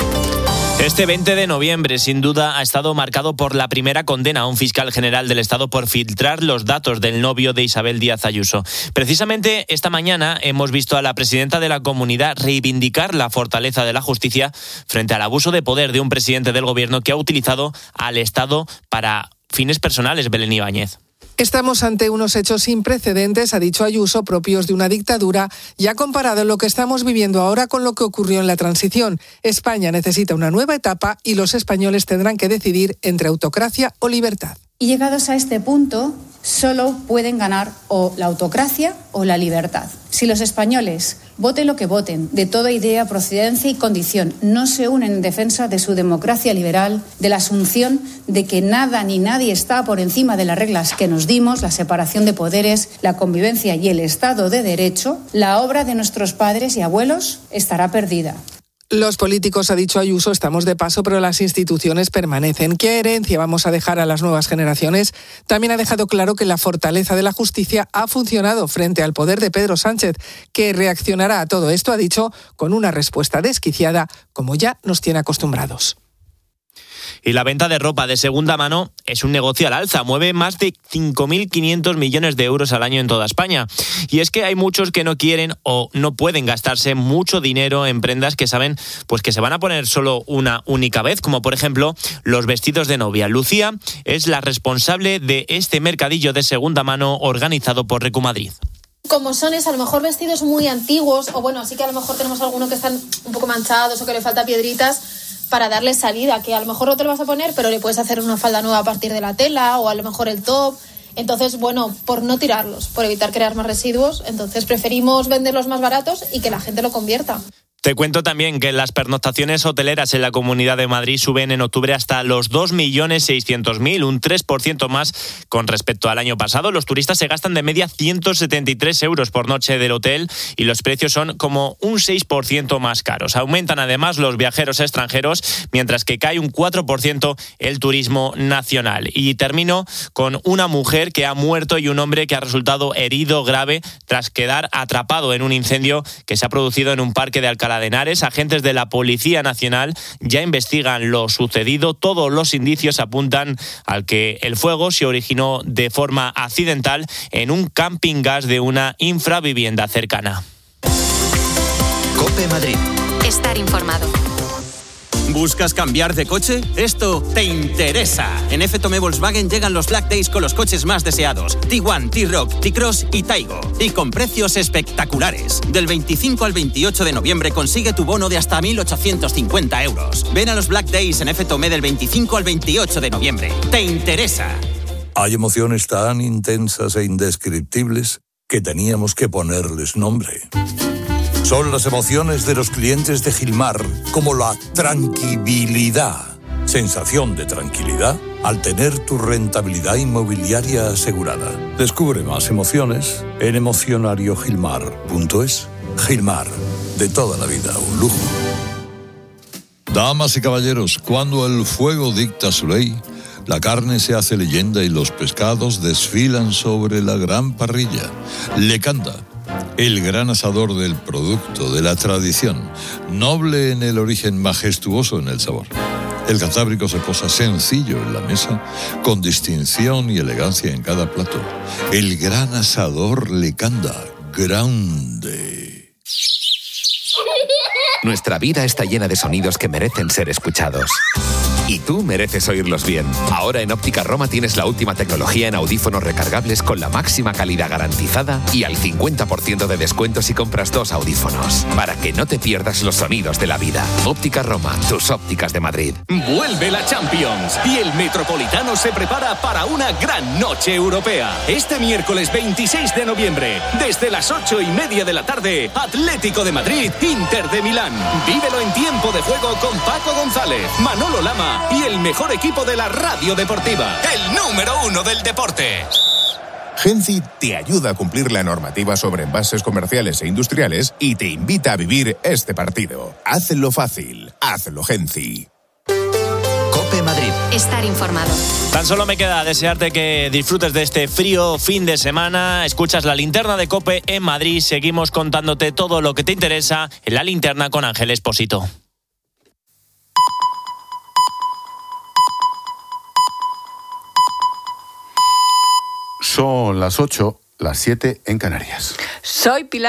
Este veinte de noviembre, sin duda, ha estado marcado por la primera condena a un fiscal general del Estado por filtrar los datos del novio de Isabel Díaz Ayuso. Precisamente esta mañana hemos visto a la presidenta de la Comunidad reivindicar la fortaleza de la justicia frente al abuso de poder de un presidente del gobierno que ha utilizado al Estado para fines personales. Belén Ibáñez. Estamos ante unos hechos sin precedentes, ha dicho Ayuso, propios de una dictadura, y ha comparado lo que estamos viviendo ahora con lo que ocurrió en la transición. España necesita una nueva etapa y los españoles tendrán que decidir entre autocracia o libertad. Y llegados a este punto, solo pueden ganar o la autocracia o la libertad. Si los españoles, voten lo que voten, de toda idea, procedencia y condición, no se unen en defensa de su democracia liberal, de la asunción de que nada ni nadie está por encima de las reglas que nos dimos, la separación de poderes, la convivencia y el Estado de Derecho, la obra de nuestros padres y abuelos estará perdida. Los políticos, ha dicho Ayuso, estamos de paso, pero las instituciones permanecen. ¿Qué herencia vamos a dejar a las nuevas generaciones? También ha dejado claro que la fortaleza de la justicia ha funcionado frente al poder de Pedro Sánchez, que reaccionará a todo esto, ha dicho, con una respuesta desquiciada, como ya nos tiene acostumbrados. Y la venta de ropa de segunda mano es un negocio al alza, mueve más de cinco mil quinientos millones de euros al año en toda España. Y es que hay muchos que no quieren o no pueden gastarse mucho dinero en prendas que saben pues que se van a poner solo una única vez, como por ejemplo los vestidos de novia. Lucía es la responsable de este mercadillo de segunda mano organizado por Recumadrid. Como son es a lo mejor vestidos muy antiguos, o bueno, así que a lo mejor tenemos algunos que están un poco manchados o que le falta piedritas, para darle salida, que a lo mejor no te lo vas a poner, pero le puedes hacer una falda nueva a partir de la tela, o a lo mejor el top. Entonces, bueno, por no tirarlos, por evitar crear más residuos, entonces preferimos venderlos más baratos y que la gente lo convierta. Te cuento también que las pernoctaciones hoteleras en la Comunidad de Madrid suben en octubre hasta los dos millones seiscientos mil, un tres por ciento más con respecto al año pasado. Los turistas se gastan de media ciento setenta y tres euros por noche del hotel y los precios son como un seis por ciento más caros. Aumentan además los viajeros extranjeros, mientras que cae un cuatro por ciento el turismo nacional. Y termino con una mujer que ha muerto y un hombre que ha resultado herido grave tras quedar atrapado en un incendio que se ha producido en un parque de Alcalá de Henares. Agentes de la Policía Nacional ya investigan lo sucedido. Todos los indicios apuntan al que el fuego se originó de forma accidental en un camping gas de una infravivienda cercana. COPE Madrid. Estar informado. ¿Buscas cambiar de coche? Esto te interesa. En F Tomé Volkswagen llegan los Black Days con los coches más deseados. Tiguan, T-Roc, T-Cross y Taigo. Y con precios espectaculares. Del veinticinco al veintiocho de noviembre consigue tu bono de hasta mil ochocientos cincuenta euros. Ven a los Black Days en F Tomé del veinticinco al veintiocho de noviembre. ¿Te interesa? Hay emociones tan intensas e indescriptibles que teníamos que ponerles nombre. Son las emociones de los clientes de Gilmar, como la tranquilidad. Sensación de tranquilidad al tener tu rentabilidad inmobiliaria asegurada. Descubre más emociones en emocionario gilmar punto es. Gilmar, de toda la vida, un lujo. Damas y caballeros, cuando el fuego dicta su ley, la carne se hace leyenda y los pescados desfilan sobre la gran parrilla. Lecanda, El gran asador del producto, de la tradición, noble en el origen, majestuoso en el sabor. El Cantábrico se posa sencillo en la mesa, con distinción y elegancia en cada plato. El gran asador Lecanda, grande. Nuestra vida está llena de sonidos que merecen ser escuchados. Y tú mereces oírlos bien. Ahora en Óptica Roma tienes la última tecnología en audífonos recargables con la máxima calidad garantizada y al cincuenta por ciento de descuento si compras dos audífonos. Para que no te pierdas los sonidos de la vida. Óptica Roma, tus ópticas de Madrid. Vuelve la Champions y el Metropolitano se prepara para una gran noche europea. Este miércoles veintiséis de noviembre, desde las ocho y media de la tarde, Atlético de Madrid, Inter de Milán. Vívelo en tiempo de juego con Paco González, Manolo Lama y el mejor equipo de la radio deportiva, el número uno del deporte. Genci te ayuda a cumplir la normativa sobre envases comerciales e industriales y te invita a vivir este partido. Hazlo fácil, hazlo Genci. COPE Madrid. Estar informado. Tan solo me queda desearte que disfrutes de este frío fin de semana. Escuchas la linterna de COPE en Madrid. Seguimos contándote todo lo que te interesa en la linterna con Ángel Expósito. Son las ocho, las siete en Canarias. Soy Pilar.